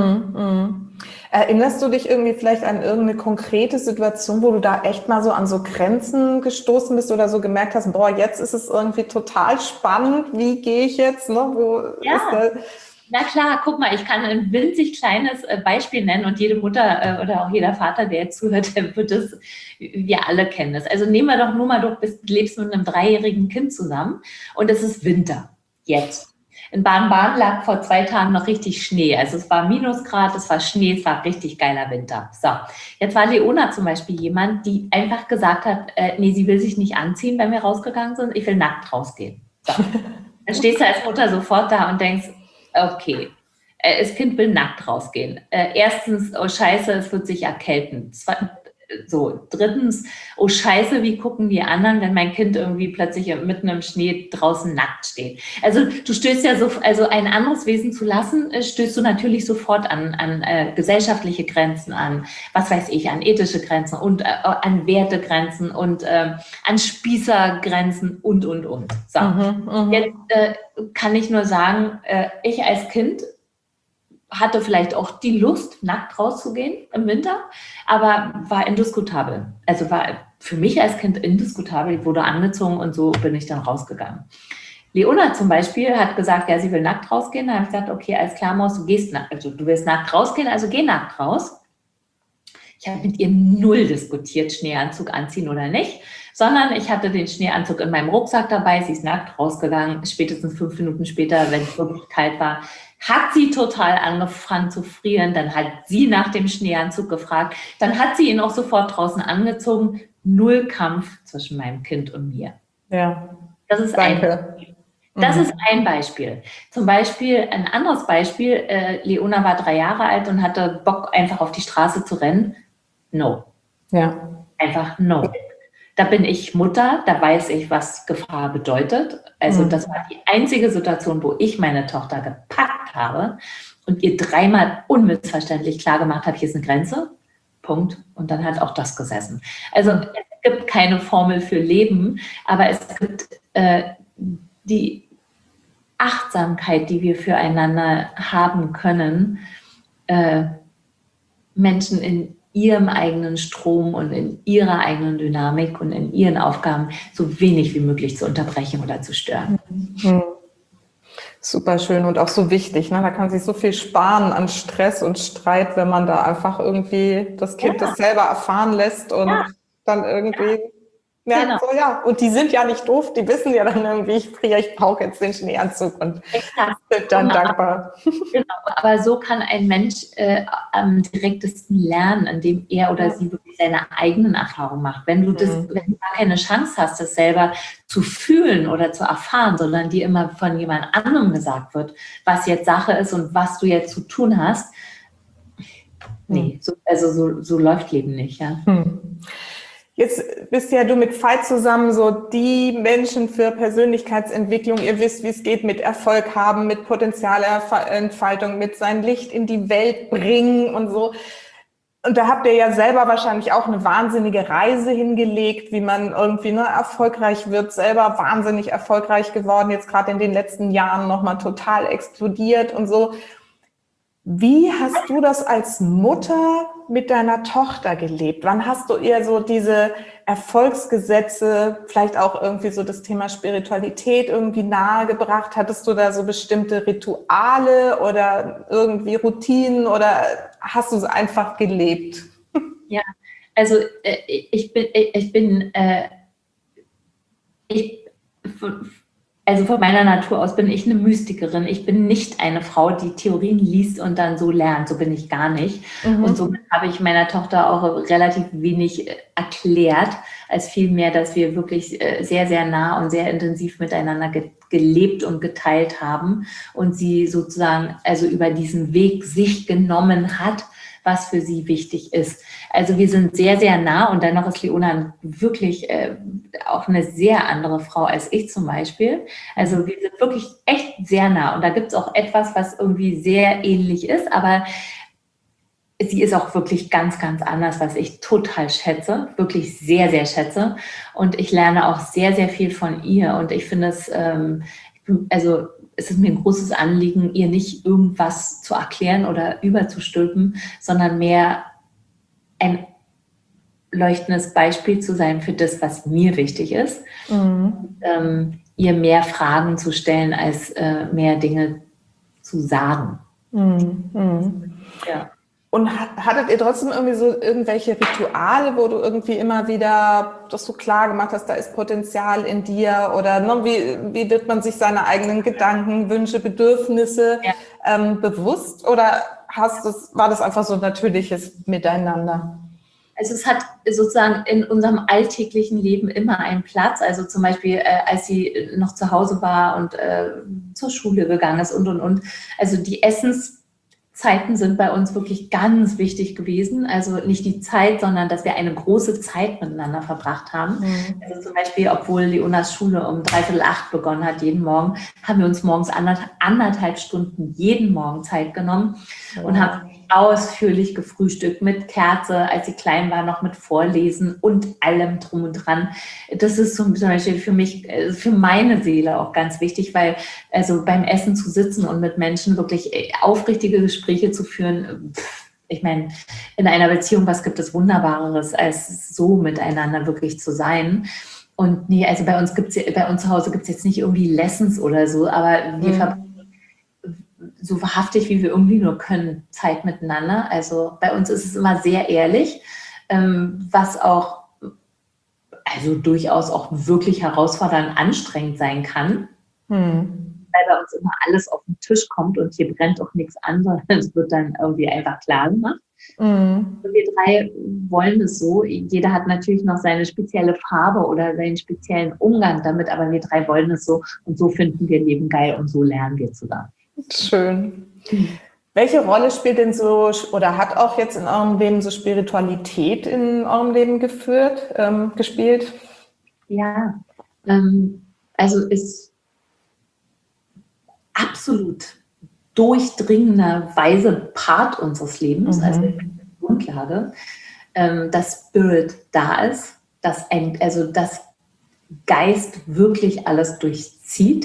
Erinnerst du dich irgendwie vielleicht an irgendeine konkrete Situation, wo du da echt mal so an so Grenzen gestoßen bist oder so gemerkt hast, boah, jetzt ist es irgendwie total spannend, wie gehe ich jetzt, ne? Na klar, guck mal, ich kann ein winzig kleines Beispiel nennen und jede Mutter oder auch jeder Vater, der jetzt zuhört, der wird es, wir alle kennen das. Also nehmen wir doch nur mal, du lebst mit einem 3-jährigen Kind zusammen und es ist Winter, jetzt. In Baden-Baden lag vor 2 Tagen noch richtig Schnee. Also es war Minusgrad, es war Schnee, es war richtig geiler Winter. So, jetzt war Leona zum Beispiel jemand, die einfach gesagt hat, nee, sie will sich nicht anziehen, wenn wir rausgegangen sind, ich will nackt rausgehen. So. Dann stehst du als Mutter sofort da und denkst, okay, das Kind will nackt rausgehen. Erstens, oh Scheiße, es wird sich erkälten. So, drittens, oh Scheiße, wie gucken die anderen, wenn mein Kind irgendwie plötzlich mitten im Schnee draußen nackt steht. Also du stößt ja so, also ein anderes Wesen zu lassen, stößt du natürlich sofort an gesellschaftliche Grenzen, an, was weiß ich, an ethische Grenzen und an Wertegrenzen und an Spießergrenzen und. So, jetzt kann ich nur sagen, ich als Kind hatte vielleicht auch die Lust, nackt rauszugehen im Winter, aber war indiskutabel. Also war für mich als Kind indiskutabel. Ich wurde angezogen und so bin ich dann rausgegangen. Leona zum Beispiel hat gesagt, ja, sie will nackt rausgehen. Da habe ich gesagt, okay, alles klar, Maus, du willst nackt rausgehen, also geh nackt raus. Ich habe mit ihr null diskutiert, Schneeanzug anziehen oder nicht, sondern ich hatte den Schneeanzug in meinem Rucksack dabei. Sie ist nackt rausgegangen. Spätestens 5 Minuten später, wenn es wirklich kalt war, hat sie total angefangen zu frieren. Dann hat sie nach dem Schneeanzug gefragt. Dann hat sie ihn auch sofort draußen angezogen. Null Kampf zwischen meinem Kind und mir. Ja. Das ist ein Beispiel. Zum Beispiel, ein anderes Beispiel, Leona war 3 Jahre alt und hatte Bock, einfach auf die Straße zu rennen. No. Ja. Einfach no. Da bin ich Mutter, da weiß ich, was Gefahr bedeutet. Also das war die einzige Situation, wo ich meine Tochter gepackt habe und ihr 3-mal unmissverständlich klar gemacht habe, hier ist eine Grenze, Punkt. Und dann hat auch das gesessen. Also es gibt keine Formel für Leben, aber es gibt die Achtsamkeit, die wir füreinander haben können, Menschen in ihrem eigenen Strom und in ihrer eigenen Dynamik und in ihren Aufgaben so wenig wie möglich zu unterbrechen oder zu stören. Super schön und auch so wichtig. Ne? Da kann sich so viel sparen an Stress und Streit, wenn man da einfach irgendwie das Kind das selber erfahren lässt und dann irgendwie merkt, so ja, und die sind ja nicht doof, die wissen ja dann irgendwie, ich brauche jetzt den Schneeanzug und sind dann dankbar. Genau, aber so kann ein Mensch am direktesten lernen, indem er oder sie wirklich seine eigenen Erfahrungen macht. Wenn du gar keine Chance hast, das selber zu fühlen oder zu erfahren, sondern dir immer von jemand anderem gesagt wird, was jetzt Sache ist und was du jetzt zu tun hast, nee, so läuft Leben nicht, ja. Jetzt bist ja du mit Veit zusammen so die Menschen für Persönlichkeitsentwicklung. Ihr wisst, wie es geht mit Erfolg haben, mit Potenzialentfaltung, mit sein Licht in die Welt bringen und so. Und da habt ihr ja selber wahrscheinlich auch eine wahnsinnige Reise hingelegt, wie man irgendwie erfolgreich wird, selber wahnsinnig erfolgreich geworden, jetzt gerade in den letzten Jahren nochmal total explodiert und so. Wie hast du das als Mutter mit deiner Tochter gelebt? Wann hast du ihr so diese Erfolgsgesetze, vielleicht auch irgendwie so das Thema Spiritualität irgendwie nahegebracht? Hattest du da so bestimmte Rituale oder irgendwie Routinen oder hast du es einfach gelebt? Ja, also also von meiner Natur aus bin ich eine Mystikerin. Ich bin nicht eine Frau, die Theorien liest und dann so lernt. So bin ich gar nicht. Und somit habe ich meiner Tochter auch relativ wenig erklärt, als vielmehr, dass wir wirklich sehr, sehr nah und sehr intensiv miteinander gelebt und geteilt haben und sie sozusagen also über diesen Weg sich genommen hat, was für sie wichtig ist. Also wir sind sehr, sehr nah und dennoch ist Leona wirklich auch eine sehr andere Frau als ich zum Beispiel. Also wir sind wirklich echt sehr nah und da gibt es auch etwas, was irgendwie sehr ähnlich ist, aber sie ist auch wirklich ganz, ganz anders, was ich total schätze, wirklich sehr, sehr schätze. Und ich lerne auch sehr, sehr viel von ihr. Und ich finde es, also es ist mir ein großes Anliegen, ihr nicht irgendwas zu erklären oder überzustülpen, sondern mehr ein leuchtendes Beispiel zu sein für das, was mir wichtig ist. Ihr mehr Fragen zu stellen, als mehr Dinge zu sagen. Ja. Und hattet ihr trotzdem irgendwie so irgendwelche Rituale, wo du irgendwie immer wieder das so klar gemacht hast, da ist Potenzial in dir oder ne, wie wird man sich seine eigenen Gedanken, Wünsche, Bedürfnisse bewusst oder war das einfach so ein natürliches Miteinander? Also es hat sozusagen in unserem alltäglichen Leben immer einen Platz. Also zum Beispiel, als sie noch zu Hause war und zur Schule gegangen ist und. Also die Essenszeiten sind bei uns wirklich ganz wichtig gewesen. Also nicht die Zeit, sondern dass wir eine große Zeit miteinander verbracht haben. Also zum Beispiel, obwohl Leonas Schule um 7:45 begonnen hat jeden Morgen, haben wir uns morgens anderthalb Stunden jeden Morgen Zeit genommen und haben ausführlich gefrühstückt mit Kerze, als sie klein war, noch mit Vorlesen und allem drum und dran. Das ist zum Beispiel für mich, für meine Seele auch ganz wichtig, weil also beim Essen zu sitzen und mit Menschen wirklich aufrichtige Gespräche zu führen, ich meine, in einer Beziehung, was gibt es Wunderbareres, als so miteinander wirklich zu sein? Und nee, also bei uns zu Hause gibt es jetzt nicht irgendwie Lessons oder so, aber wir verbringen so wahrhaftig, wie wir irgendwie nur können, Zeit miteinander. Also bei uns ist es immer sehr ehrlich, was auch also durchaus auch wirklich herausfordernd anstrengend sein kann, weil bei uns immer alles auf den Tisch kommt und hier brennt auch nichts an, sondern es wird dann irgendwie einfach klar gemacht. Wir drei wollen es so. Jeder hat natürlich noch seine spezielle Farbe oder seinen speziellen Umgang damit, aber wir drei wollen es so und so finden wir Leben geil und so lernen wir zusammen. Schön. Welche Rolle spielt denn so oder hat auch jetzt in eurem Leben so Spiritualität in eurem Leben gespielt? Ja, also ist absolut durchdringenderweise Part unseres Lebens, also die Grundlage, dass Spirit da ist, dass Geist wirklich alles durchzieht.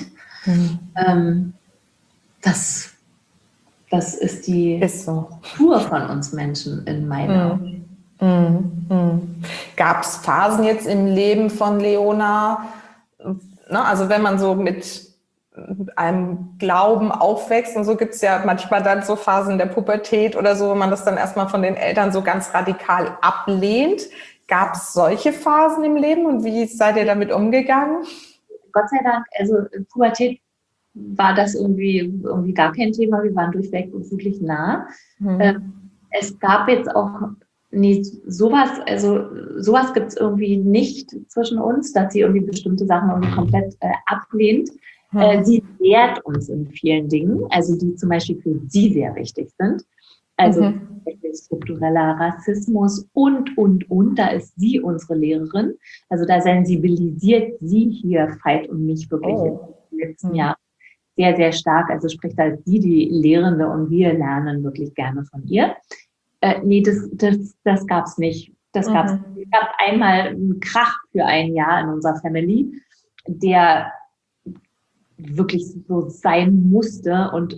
Das ist die Kultur von uns Menschen in meinen Augen. Gab es Phasen jetzt im Leben von Leona, ne, also wenn man so mit einem Glauben aufwächst und so gibt es ja manchmal dann so Phasen der Pubertät oder so, wo man das dann erstmal von den Eltern so ganz radikal ablehnt. Gab es solche Phasen im Leben und wie seid ihr damit umgegangen? Gott sei Dank, also Pubertät war das irgendwie gar kein Thema. Wir waren durchweg wirklich nah. Es gab jetzt auch sowas gibt es irgendwie nicht zwischen uns, dass sie irgendwie bestimmte Sachen irgendwie komplett ablehnt. Sie lehrt uns in vielen Dingen, also die zum Beispiel für sie sehr wichtig sind. Also struktureller Rassismus und. Da ist sie unsere Lehrerin. Also da sensibilisiert sie hier Veit und mich wirklich im letzten Jahr sehr, sehr stark. Also spricht als sie die Lehrende und wir lernen wirklich gerne von ihr. Nee, das gab es nicht. Es gab einmal einen Krach für ein Jahr in unserer Family, der wirklich so sein musste und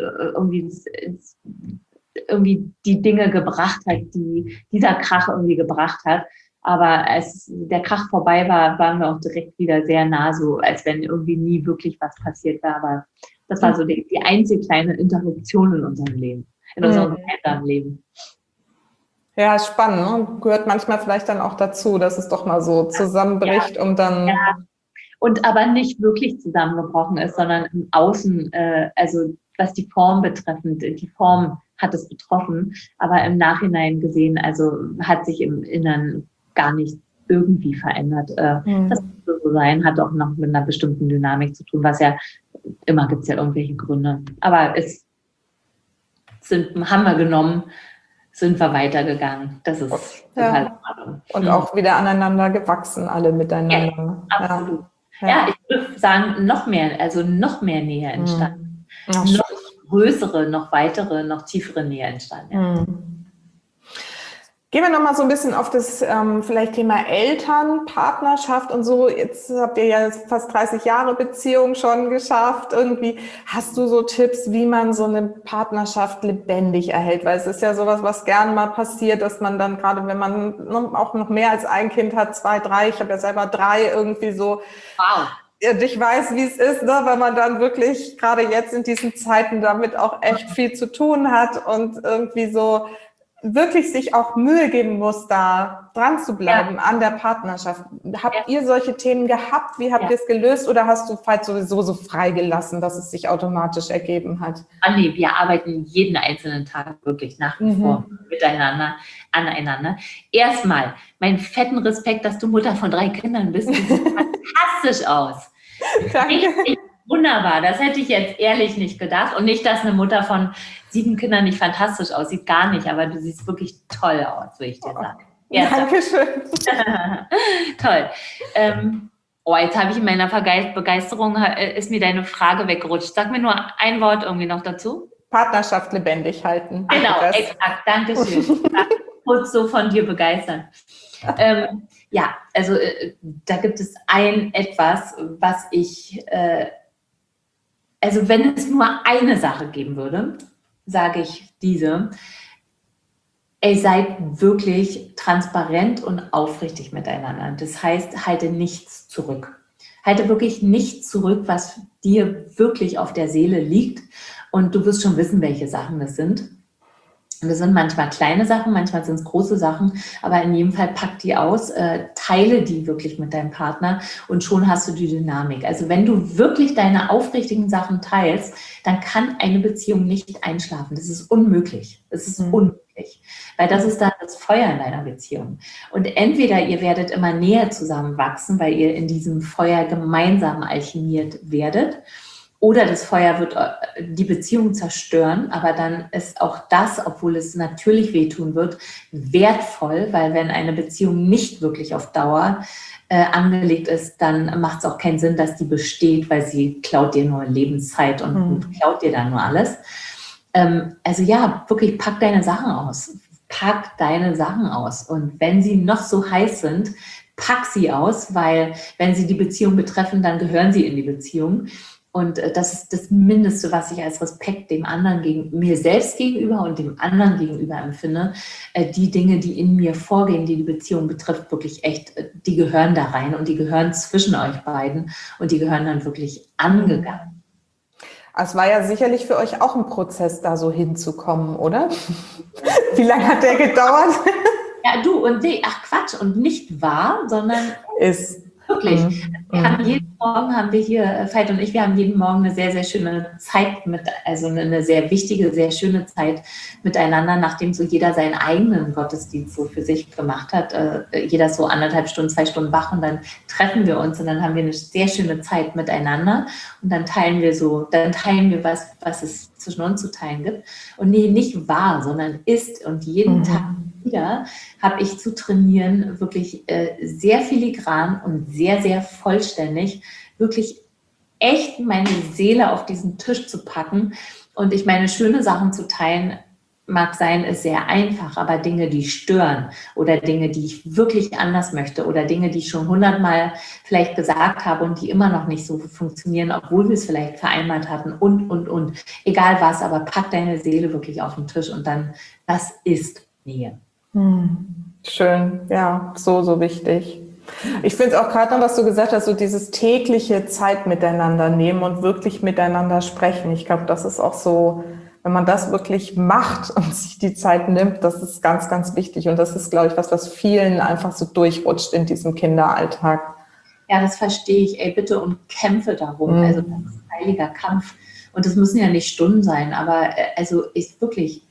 irgendwie die Dinge gebracht hat, die dieser Krach irgendwie gebracht hat. Aber als der Krach vorbei war, waren wir auch direkt wieder sehr nah, so als wenn irgendwie nie wirklich was passiert war. Aber das war so die einzige kleine Interruption in unserem Leben, in unserem Elternleben. Ja, spannend, ne? Gehört manchmal vielleicht dann auch dazu, dass es doch mal so zusammenbricht und dann... Ja. Und aber nicht wirklich zusammengebrochen ist, sondern im Außen, also was die Form betreffend, die Form hat es betroffen, aber im Nachhinein gesehen, also hat sich im Innern gar nicht irgendwie verändert. Das so sein, hat auch noch mit einer bestimmten Dynamik zu tun, was ja, immer gibt es ja irgendwelche Gründe. Aber haben wir genommen, sind wir weitergegangen. Das ist total in Ordnung. Und auch wieder aneinander gewachsen, alle miteinander. Ja, absolut. Ja, ich würde sagen, noch mehr Nähe entstanden. Noch größere, noch weitere, noch tiefere Nähe entstanden. Gehen wir nochmal so ein bisschen auf das vielleicht Thema Eltern, Partnerschaft und so. Jetzt habt ihr ja fast 30 Jahre Beziehung schon geschafft. Irgendwie hast du so Tipps, wie man so eine Partnerschaft lebendig erhält? Weil es ist ja sowas, was gern mal passiert, dass man dann, gerade wenn man auch noch mehr als ein Kind hat, 2, 3, ich habe ja selber 3, irgendwie so. Wow. Ich weiß, wie es ist, ne, wenn man dann wirklich gerade jetzt in diesen Zeiten damit auch echt viel zu tun hat und irgendwie so wirklich sich auch Mühe geben muss, da dran zu bleiben an der Partnerschaft. Habt ihr solche Themen gehabt? Wie habt ihr es gelöst? Oder hast du Veit sowieso so freigelassen, dass es sich automatisch ergeben hat? Nee, wir arbeiten jeden einzelnen Tag wirklich nach wie vor miteinander, aneinander. Erstmal, meinen fetten Respekt, dass du Mutter von 3 Kindern bist. Du siehst fantastisch aus. Danke. Richtig wunderbar. Das hätte ich jetzt ehrlich nicht gedacht. Und nicht, dass eine Mutter von 7 Kindern nicht fantastisch aussieht. Gar nicht. Aber du siehst wirklich toll aus, will ich dir sagen. Dankeschön. Toll. Jetzt habe ich in meiner Begeisterung, ist mir deine Frage weggerutscht. Sag mir nur ein Wort irgendwie noch dazu. Partnerschaft lebendig halten. Genau, exakt. Dankeschön. Kurz so von dir begeistern. Also da gibt es etwas, was ich, also wenn es nur eine Sache geben würde, sage ich diese: Seid wirklich transparent und aufrichtig miteinander. Das heißt, halte nichts zurück. Halte wirklich nichts zurück, was dir wirklich auf der Seele liegt. Und du wirst schon wissen, welche Sachen das sind. Und das sind manchmal kleine Sachen, manchmal sind es große Sachen, aber in jedem Fall pack die aus, teile die wirklich mit deinem Partner und schon hast du die Dynamik. Also wenn du wirklich deine aufrichtigen Sachen teilst, dann kann eine Beziehung nicht einschlafen. Das ist unmöglich. Das ist unmöglich, weil das ist dann das Feuer in deiner Beziehung. Und entweder ihr werdet immer näher zusammenwachsen, weil ihr in diesem Feuer gemeinsam alchemiert werdet, oder das Feuer wird die Beziehung zerstören, aber dann ist auch das, obwohl es natürlich wehtun wird, wertvoll, weil wenn eine Beziehung nicht wirklich auf Dauer angelegt ist, dann macht es auch keinen Sinn, dass die besteht, weil sie klaut dir nur Lebenszeit und klaut dir dann nur alles. Also ja, wirklich pack deine Sachen aus. Pack deine Sachen aus. Und wenn sie noch so heiß sind, pack sie aus, weil wenn sie die Beziehung betreffen, dann gehören sie in die Beziehung. Und das ist das Mindeste, was ich als Respekt dem anderen mir selbst gegenüber und dem anderen gegenüber empfinde. Die Dinge, die in mir vorgehen, die die Beziehung betrifft, wirklich echt, die gehören da rein und die gehören zwischen euch beiden und die gehören dann wirklich angegangen. Es war ja sicherlich für euch auch ein Prozess, da so hinzukommen, oder? Wie lange hat der gedauert? Ja, du und ach Quatsch, und nicht wahr, sondern ist. Wirklich. Jeden Morgen haben wir hier, Veit und ich, wir haben jeden Morgen eine sehr, sehr schöne Zeit also eine sehr wichtige, sehr schöne Zeit miteinander, nachdem so jeder seinen eigenen Gottesdienst so für sich gemacht hat. Jeder so 1,5 Stunden, 2 Stunden wach und dann treffen wir uns und dann haben wir eine sehr schöne Zeit miteinander und dann teilen wir was es zwischen uns zu teilen gibt. Und nee, nicht wahr, sondern ist. Und jeden Tag wieder habe ich zu trainieren, wirklich sehr filigran und sehr, sehr vollständig, wirklich echt meine Seele auf diesen Tisch zu packen. Und ich meine, schöne Sachen zu teilen, mag sein, ist sehr einfach, aber Dinge, die stören oder Dinge, die ich wirklich anders möchte oder Dinge, die ich schon 100-mal vielleicht gesagt habe und die immer noch nicht so funktionieren, obwohl wir es vielleicht vereinbart hatten und. Egal was, aber pack deine Seele wirklich auf den Tisch und dann, das ist Nähe. Schön, ja, so wichtig. Ich finde es auch gerade noch, was du gesagt hast, so dieses tägliche Zeit miteinander nehmen und wirklich miteinander sprechen. Ich glaube, das ist auch so, wenn man das wirklich macht und sich die Zeit nimmt, das ist ganz, ganz wichtig. Und das ist, glaube ich, was vielen einfach so durchrutscht in diesem Kinderalltag. Ja, das verstehe ich. Bitte und kämpfe darum. Also das ist ein heiliger Kampf. Und das müssen ja nicht Stunden sein, aber also ist wirklich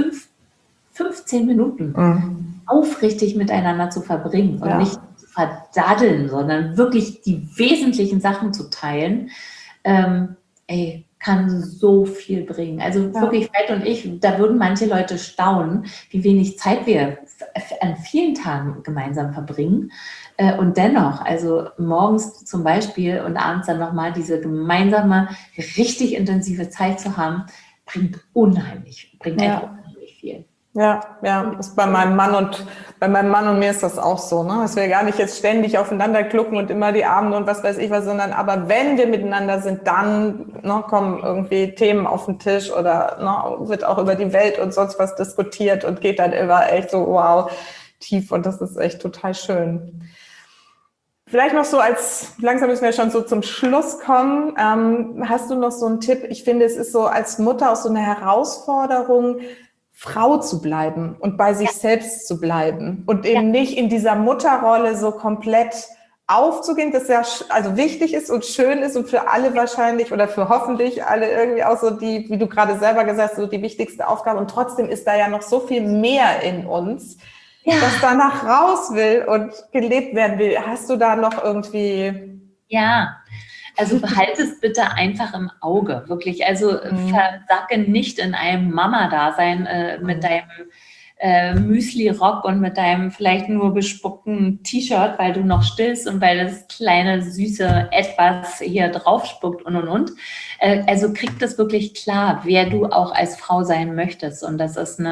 15 Minuten aufrichtig miteinander zu verbringen und nicht zu verdaddeln, sondern wirklich die wesentlichen Sachen zu teilen. kann so viel bringen. Also wirklich, Veit und ich, da würden manche Leute staunen, wie wenig Zeit wir an vielen Tagen gemeinsam verbringen. Und dennoch, also morgens zum Beispiel und abends dann nochmal diese gemeinsame, richtig intensive Zeit zu haben, bringt einfach unheimlich viel. Ja, ist bei meinem Mann und mir ist das auch so, ne? Dass wir gar nicht jetzt ständig aufeinander klucken und immer die Abende und was weiß ich was, sondern aber wenn wir miteinander sind, dann kommen irgendwie Themen auf den Tisch oder wird auch über die Welt und sonst was diskutiert und geht dann immer echt so wow tief und das ist echt total schön. Vielleicht noch so langsam müssen wir schon so zum Schluss kommen. Hast du noch so einen Tipp? Ich finde, es ist so als Mutter auch so eine Herausforderung, Frau zu bleiben und bei sich selbst zu bleiben und eben nicht in dieser Mutterrolle so komplett aufzugehen, das ja also wichtig ist und schön ist und für alle wahrscheinlich oder für hoffentlich alle irgendwie auch so die, wie du gerade selber gesagt hast, so die wichtigste Aufgabe und trotzdem ist da ja noch so viel mehr in uns, das danach raus will und gelebt werden will. Hast du da noch irgendwie... Ja, also behalte es bitte einfach im Auge, wirklich. Also versacke nicht in einem Mama-Dasein mit deinem Müsli-Rock und mit deinem vielleicht nur bespuckten T-Shirt, weil du noch stillst und weil das kleine, süße Etwas hier drauf spuckt und. Also krieg das wirklich klar, wer du auch als Frau sein möchtest. Und das ist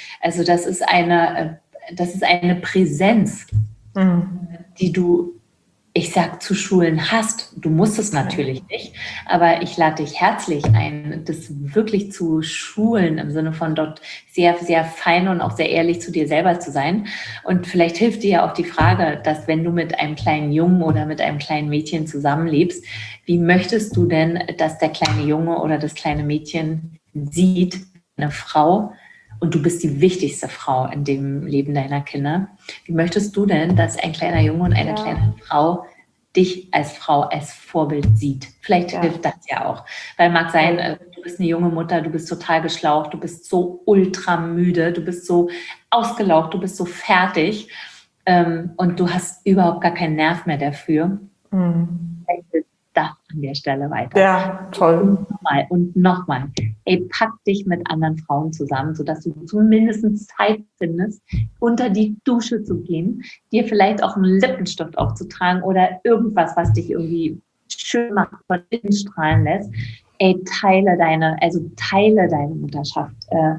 eine Präsenz, die du, ich sag, zu schulen hast. Du musst es natürlich nicht, aber ich lade dich herzlich ein, das wirklich zu schulen, im Sinne von dort sehr, sehr fein und auch sehr ehrlich zu dir selber zu sein. Und vielleicht hilft dir ja auch die Frage, dass wenn du mit einem kleinen Jungen oder mit einem kleinen Mädchen zusammenlebst, wie möchtest du denn, dass der kleine Junge oder das kleine Mädchen sieht, eine Frau, und du bist die wichtigste Frau in dem Leben deiner Kinder. Wie möchtest du denn, dass ein kleiner Junge und eine kleine Frau dich als Frau, als Vorbild sieht? Vielleicht hilft das ja auch. Weil mag sein, du bist eine junge Mutter, du bist total geschlaucht, du bist so ultra müde, du bist so ausgelaugt, du bist so fertig und du hast überhaupt gar keinen Nerv mehr dafür. Vielleicht hilft das an der Stelle weiter. Ja, toll. Und nochmal. Ey, pack dich mit anderen Frauen zusammen, sodass du zumindest Zeit findest, unter die Dusche zu gehen, dir vielleicht auch einen Lippenstift aufzutragen oder irgendwas, was dich irgendwie schön macht, von innen strahlen lässt. Ey, teile deine Mutterschaft.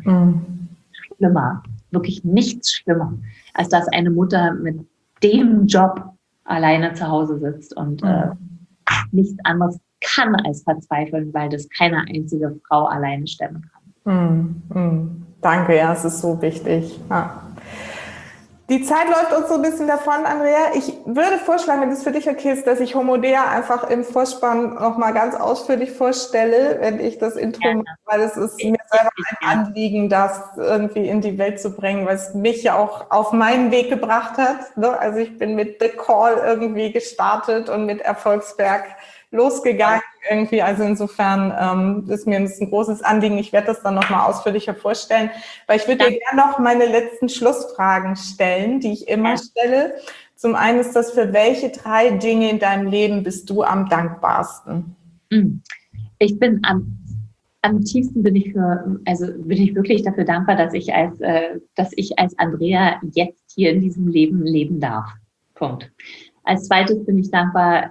Schlimmer, wirklich nichts schlimmer, als dass eine Mutter mit dem Job alleine zu Hause sitzt und nichts anderes kann als verzweifeln, weil das keine einzige Frau alleine stemmen kann. Danke, ja, es ist so wichtig. Ja. Die Zeit läuft uns so ein bisschen davon, Andrea. Ich würde vorschlagen, wenn es für dich okay ist, dass ich Homodea einfach im Vorspann nochmal ganz ausführlich vorstelle, wenn ich das Intro mache, weil es ist mir selber ein Anliegen, das irgendwie in die Welt zu bringen, weil es mich ja auch auf meinen Weg gebracht hat. Ne? Also ich bin mit The Call irgendwie gestartet und mit Erfolgsberg losgegangen irgendwie. Also insofern ist mir das ein großes Anliegen. Ich werde das dann nochmal ausführlicher vorstellen, weil ich würde dir gerne noch meine letzten Schlussfragen stellen, die ich immer stelle. Zum einen ist das, für welche 3 Dinge in deinem Leben bist du am dankbarsten? Ich bin am tiefsten bin ich wirklich dafür dankbar, dass ich als Andrea jetzt hier in diesem Leben leben darf. Punkt. Als zweites bin ich dankbar,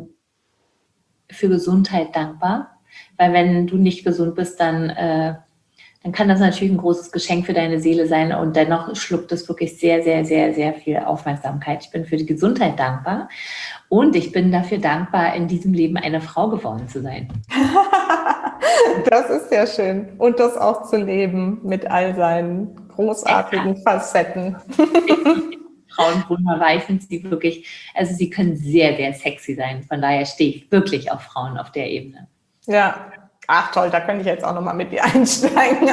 für Gesundheit dankbar, weil wenn du nicht gesund bist, dann kann das natürlich ein großes Geschenk für deine Seele sein und dennoch schluckt es wirklich sehr, sehr, sehr, sehr viel Aufmerksamkeit. Ich bin für die Gesundheit dankbar und ich bin dafür dankbar, in diesem Leben eine Frau geworden zu sein. Das ist sehr schön und das auch zu leben mit all seinen großartigen Facetten. Frauen wunderbar. Ich finde sie wirklich, also sie können sehr, sehr sexy sein. Von daher stehe ich wirklich auf Frauen auf der Ebene. Ja, ach toll, da könnte ich jetzt auch nochmal mit dir einsteigen.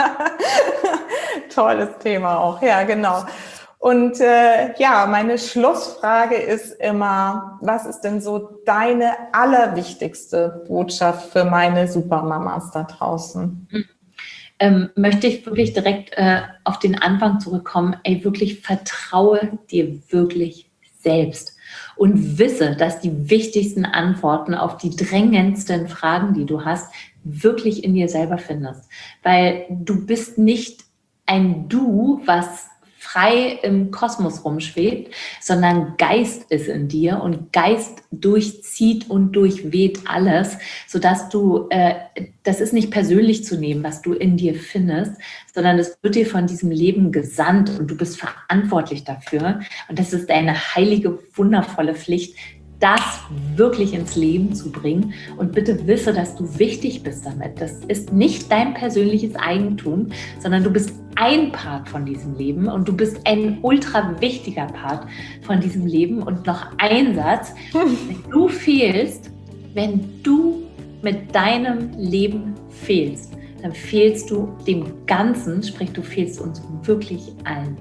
Tolles Thema auch, ja genau. Und meine Schlussfrage ist immer, was ist denn so deine allerwichtigste Botschaft für meine Supermamas da draußen? Möchte ich wirklich direkt auf den Anfang zurückkommen. Ey, wirklich vertraue dir wirklich selbst und wisse, dass die wichtigsten Antworten auf die drängendsten Fragen, die du hast, wirklich in dir selber findest. Weil du bist nicht ein Du, was frei im Kosmos rumschwebt, sondern Geist ist in dir und Geist durchzieht und durchweht alles, sodass du, das ist nicht persönlich zu nehmen, was du in dir findest, sondern es wird dir von diesem Leben gesandt und du bist verantwortlich dafür. Und das ist deine heilige, wundervolle Pflicht, das wirklich ins Leben zu bringen. Und bitte wisse, dass du wichtig bist damit. Das ist nicht dein persönliches Eigentum, sondern du bist ein Part von diesem Leben und du bist ein ultra wichtiger Part von diesem Leben. Und noch ein Satz, wenn du fehlst, wenn du mit deinem Leben fehlst, dann fehlst du dem Ganzen, sprich du fehlst uns wirklich allen.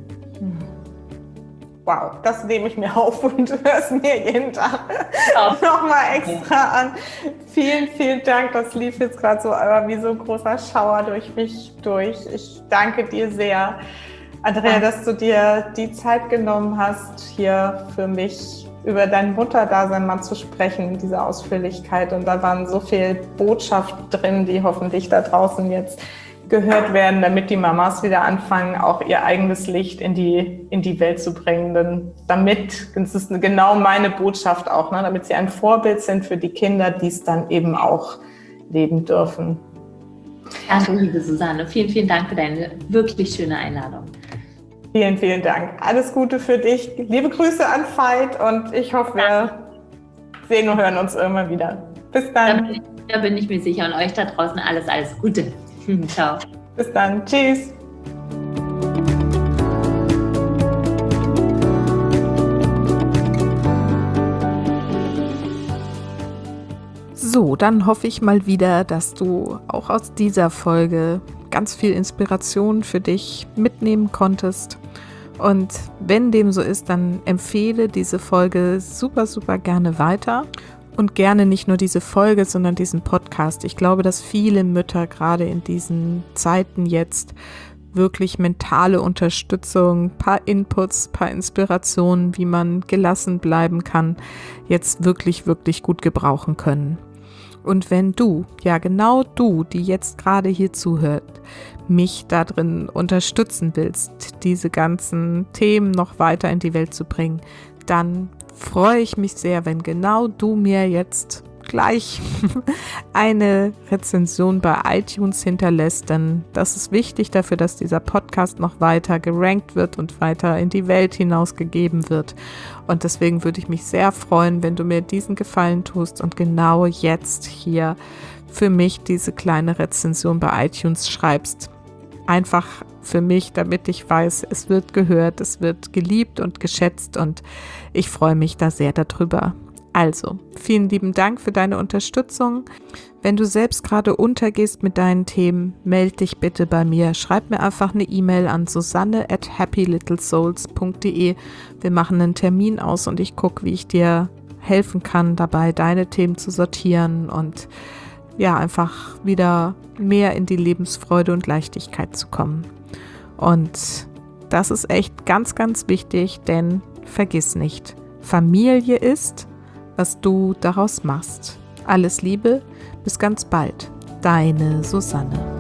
Wow, das nehme ich mir auf und höre es mir jeden Tag nochmal extra an. Vielen, vielen Dank. Das lief jetzt gerade so aber wie so ein großer Schauer durch mich durch. Ich danke dir sehr, Andrea, dass du dir die Zeit genommen hast, hier für mich über dein Mutterdasein mal zu sprechen, in dieser Ausführlichkeit. Und da waren so viel Botschaft drin, die hoffentlich da draußen jetzt gehört werden, damit die Mamas wieder anfangen, auch ihr eigenes Licht in die Welt zu bringen. Denn das ist genau meine Botschaft auch, ne, damit sie ein Vorbild sind für die Kinder, die es dann eben auch leben dürfen. Danke, liebe Susanne. Vielen, vielen Dank für deine wirklich schöne Einladung. Vielen, vielen Dank. Alles Gute für dich. Liebe Grüße an Veit und ich hoffe, wir sehen und hören uns irgendwann wieder. Bis dann. Da bin ich mir sicher und euch da draußen alles Gute. Ciao. Bis dann. Tschüss. So, dann hoffe ich mal wieder, dass du auch aus dieser Folge ganz viel Inspiration für dich mitnehmen konntest. Und wenn dem so ist, dann empfehle diese Folge super, super gerne weiter. Und gerne nicht nur diese Folge, sondern diesen Podcast. Ich glaube, dass viele Mütter gerade in diesen Zeiten jetzt wirklich mentale Unterstützung, paar Inputs, paar Inspirationen, wie man gelassen bleiben kann, jetzt wirklich, wirklich gut gebrauchen können. Und wenn du, ja genau du, die jetzt gerade hier zuhört, mich da drin unterstützen willst, diese ganzen Themen noch weiter in die Welt zu bringen, dann freue ich mich sehr, wenn genau du mir jetzt gleich eine Rezension bei iTunes hinterlässt, denn das ist wichtig dafür, dass dieser Podcast noch weiter gerankt wird und weiter in die Welt hinausgegeben wird. Und deswegen würde ich mich sehr freuen, wenn du mir diesen Gefallen tust und genau jetzt hier für mich diese kleine Rezension bei iTunes schreibst. Einfach für mich, damit ich weiß, es wird gehört, es wird geliebt und geschätzt und ich freue mich da sehr darüber. Also, vielen lieben Dank für deine Unterstützung. Wenn du selbst gerade untergehst mit deinen Themen, melde dich bitte bei mir. Schreib mir einfach eine E-Mail an susanne@happylittlesouls.de. Wir machen einen Termin aus und ich gucke, wie ich dir helfen kann, dabei deine Themen zu sortieren und ja, einfach wieder mehr in die Lebensfreude und Leichtigkeit zu kommen. Und das ist echt ganz, ganz wichtig, denn vergiss nicht, Familie ist, was du daraus machst. Alles Liebe, bis ganz bald. Deine Susanne.